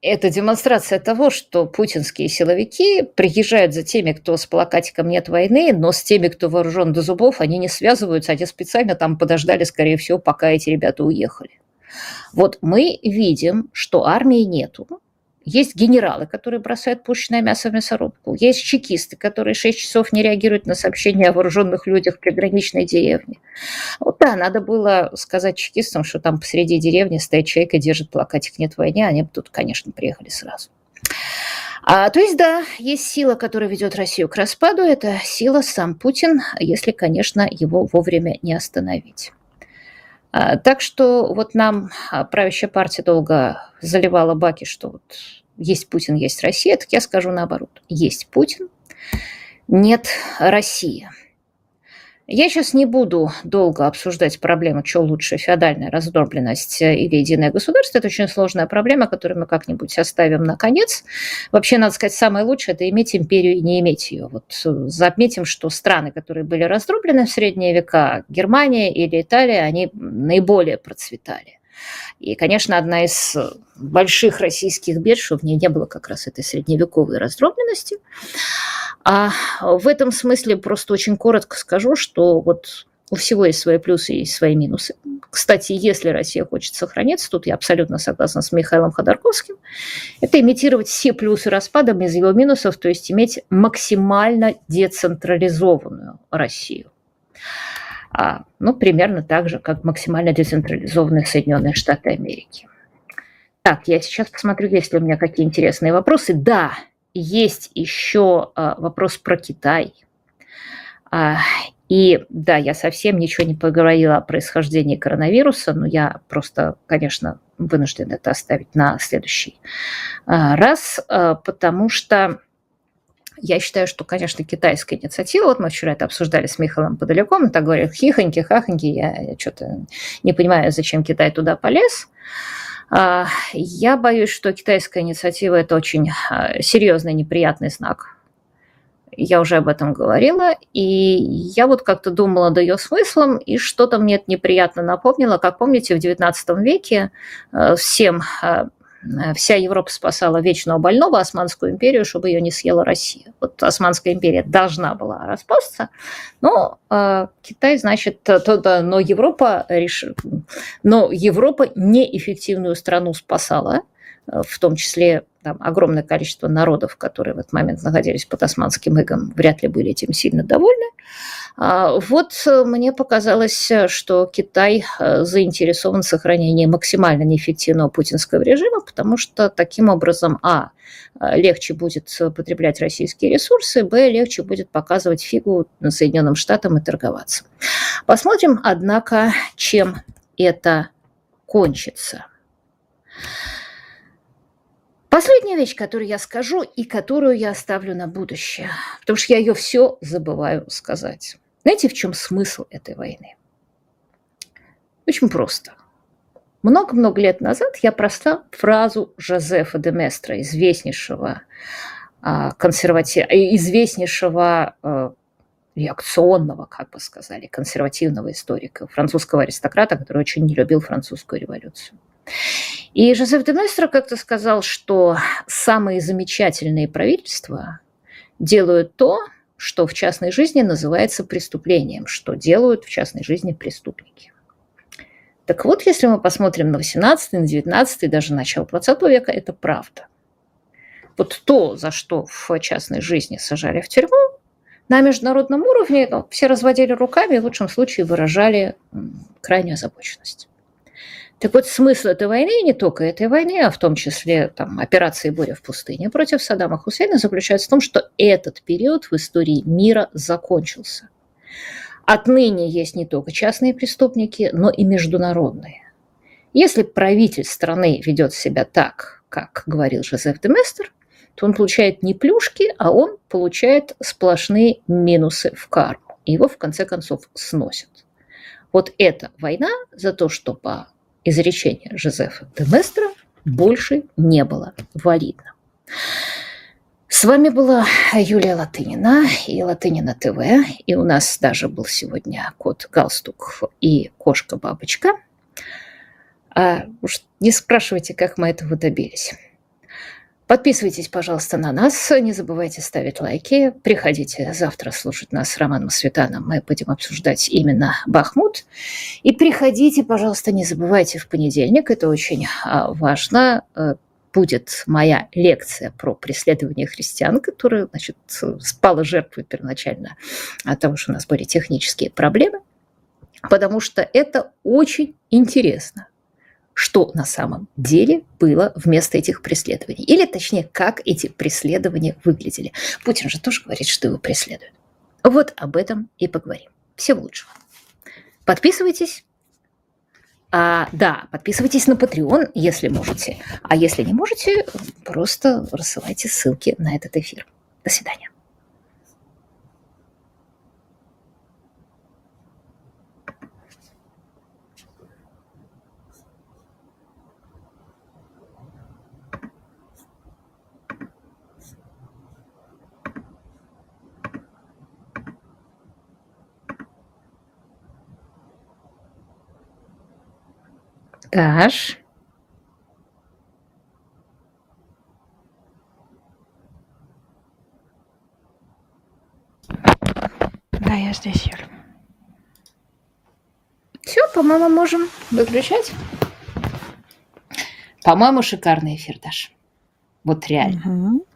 это демонстрация того, что путинские силовики приезжают за теми, кто с плакатиком «Нет войны», но с теми, кто вооружен до зубов, они не связываются, они специально там подождали, скорее всего, пока эти ребята уехали. Вот мы видим, что армии нету. Есть генералы, которые бросают пушечное мясо в мясорубку. Есть чекисты, которые 6 часов не реагируют на сообщения о вооруженных людях в приграничной деревне. Вот да, надо было сказать чекистам, что там посреди деревни стоит человек и держит плакатик «Нет войны», они бы тут, конечно, приехали сразу. То есть, да, есть сила, которая ведет Россию к распаду. Это сила сам Путин, если, конечно, его вовремя не остановить. Так что вот нам правящая партия долго заливала баки, что вот есть Путин, есть Россия. Так я скажу наоборот. Есть Путин, нет России. Я сейчас не буду долго обсуждать проблему, что лучше, феодальная раздробленность или единое государство. Это очень сложная проблема, которую мы как-нибудь оставим на конец. Вообще, надо сказать, самое лучшее – это иметь империю и не иметь ее. Вот заметим, что страны, которые были раздроблены в средние века, Германия или Италия, они наиболее процветали. И, конечно, одна из больших российских бед, что в ней не было как раз этой средневековой раздробленности. А в этом смысле просто очень коротко скажу, что вот у всего есть свои плюсы и есть свои минусы. Кстати, если Россия хочет сохраниться, тут я абсолютно согласна с Михаилом Ходорковским, это имитировать все плюсы распада без его минусов, то есть иметь максимально децентрализованную Россию. Примерно так же, как максимально децентрализованные Соединенные Штаты Америки. Так, я сейчас посмотрю, есть ли у меня какие интересные вопросы. Да, есть еще вопрос про Китай. И да, я совсем ничего не поговорила о происхождении коронавируса, но я просто, конечно, вынуждена это оставить на следующий раз, потому что я считаю, что, конечно, китайская инициатива, вот мы вчера это обсуждали с Михаилом Подоляком, он так говорил, хихоньки, хахоньки, я что-то не понимаю, зачем Китай туда полез. Я боюсь, что китайская инициатива – это очень серьезный неприятный знак. Я уже об этом говорила, и я вот как-то думала над ее смыслом, и что-то мне это неприятно напомнило. Как помните, в XIX веке вся Европа спасала вечного больного, Османскую империю, чтобы ее не съела Россия. Вот Османская империя должна была распасться, но Китай, значит, но Европа неэффективную страну спасала, в том числе там, огромное количество народов, которые в этот момент находились под османским игом, вряд ли были этим сильно довольны. Вот мне показалось, что Китай заинтересован в сохранении максимально неэффективного путинского режима, потому что таким образом, легче будет потреблять российские ресурсы, легче будет показывать фигу Соединенным Штатам и торговаться. Посмотрим, однако, чем это кончится. Последняя вещь, которую я скажу и которую я оставлю на будущее, потому что я ее все забываю сказать. Знаете, в чем смысл этой войны? Очень просто. Много-много лет назад я прочла фразу Жозефа де Местра, известнейшего реакционного, как бы сказали, консервативного историка, французского аристократа, который очень не любил французскую революцию. И Жозеф де Местр как-то сказал, что самые замечательные правительства делают то, что в частной жизни называется преступлением, что делают в частной жизни преступники. Так вот, если мы посмотрим на 18, на 19, даже начало 20 века, это правда. Вот то, за что в частной жизни сажали в тюрьму, на международном уровне все разводили руками и в лучшем случае выражали крайнюю озабоченность. Так вот, смысл этой войны, не только этой войны, а в том числе операции «Буря в пустыне» против Саддама Хусейна заключается в том, что этот период в истории мира закончился. Отныне есть не только частные преступники, но и международные. Если правитель страны ведет себя так, как говорил Жозеф де Местр, то он получает не плюшки, а он получает сплошные минусы в карму. И его, в конце концов, сносят. Вот эта война за то, что по изречению Жозефа де Местра больше не было валидно. С вами была Юлия Латынина и Латынина ТВ. И у нас даже был сегодня кот-галстук и кошка-бабочка. Уж не спрашивайте, как мы этого добились. Подписывайтесь, пожалуйста, на нас, не забывайте ставить лайки, приходите завтра слушать нас с Романом Светаном, мы будем обсуждать именно Бахмут. И приходите, пожалуйста, не забывайте в понедельник, это очень важно, будет моя лекция про преследование христиан, которая, значит, спала жертвой первоначально от того, что у нас были технические проблемы, потому что это очень интересно, что на самом деле было вместо этих преследований. Или, точнее, как эти преследования выглядели. Путин же тоже говорит, что его преследуют. Вот об этом и поговорим. Всего лучшего. Подписывайтесь. Да, подписывайтесь на Patreon, если можете. А если не можете, просто рассылайте ссылки на этот эфир. До свидания. Даш? Да, я здесь, Юль. Все, по-моему, можем выключать. По-моему, шикарный эфир, Даш. Вот реально. Угу.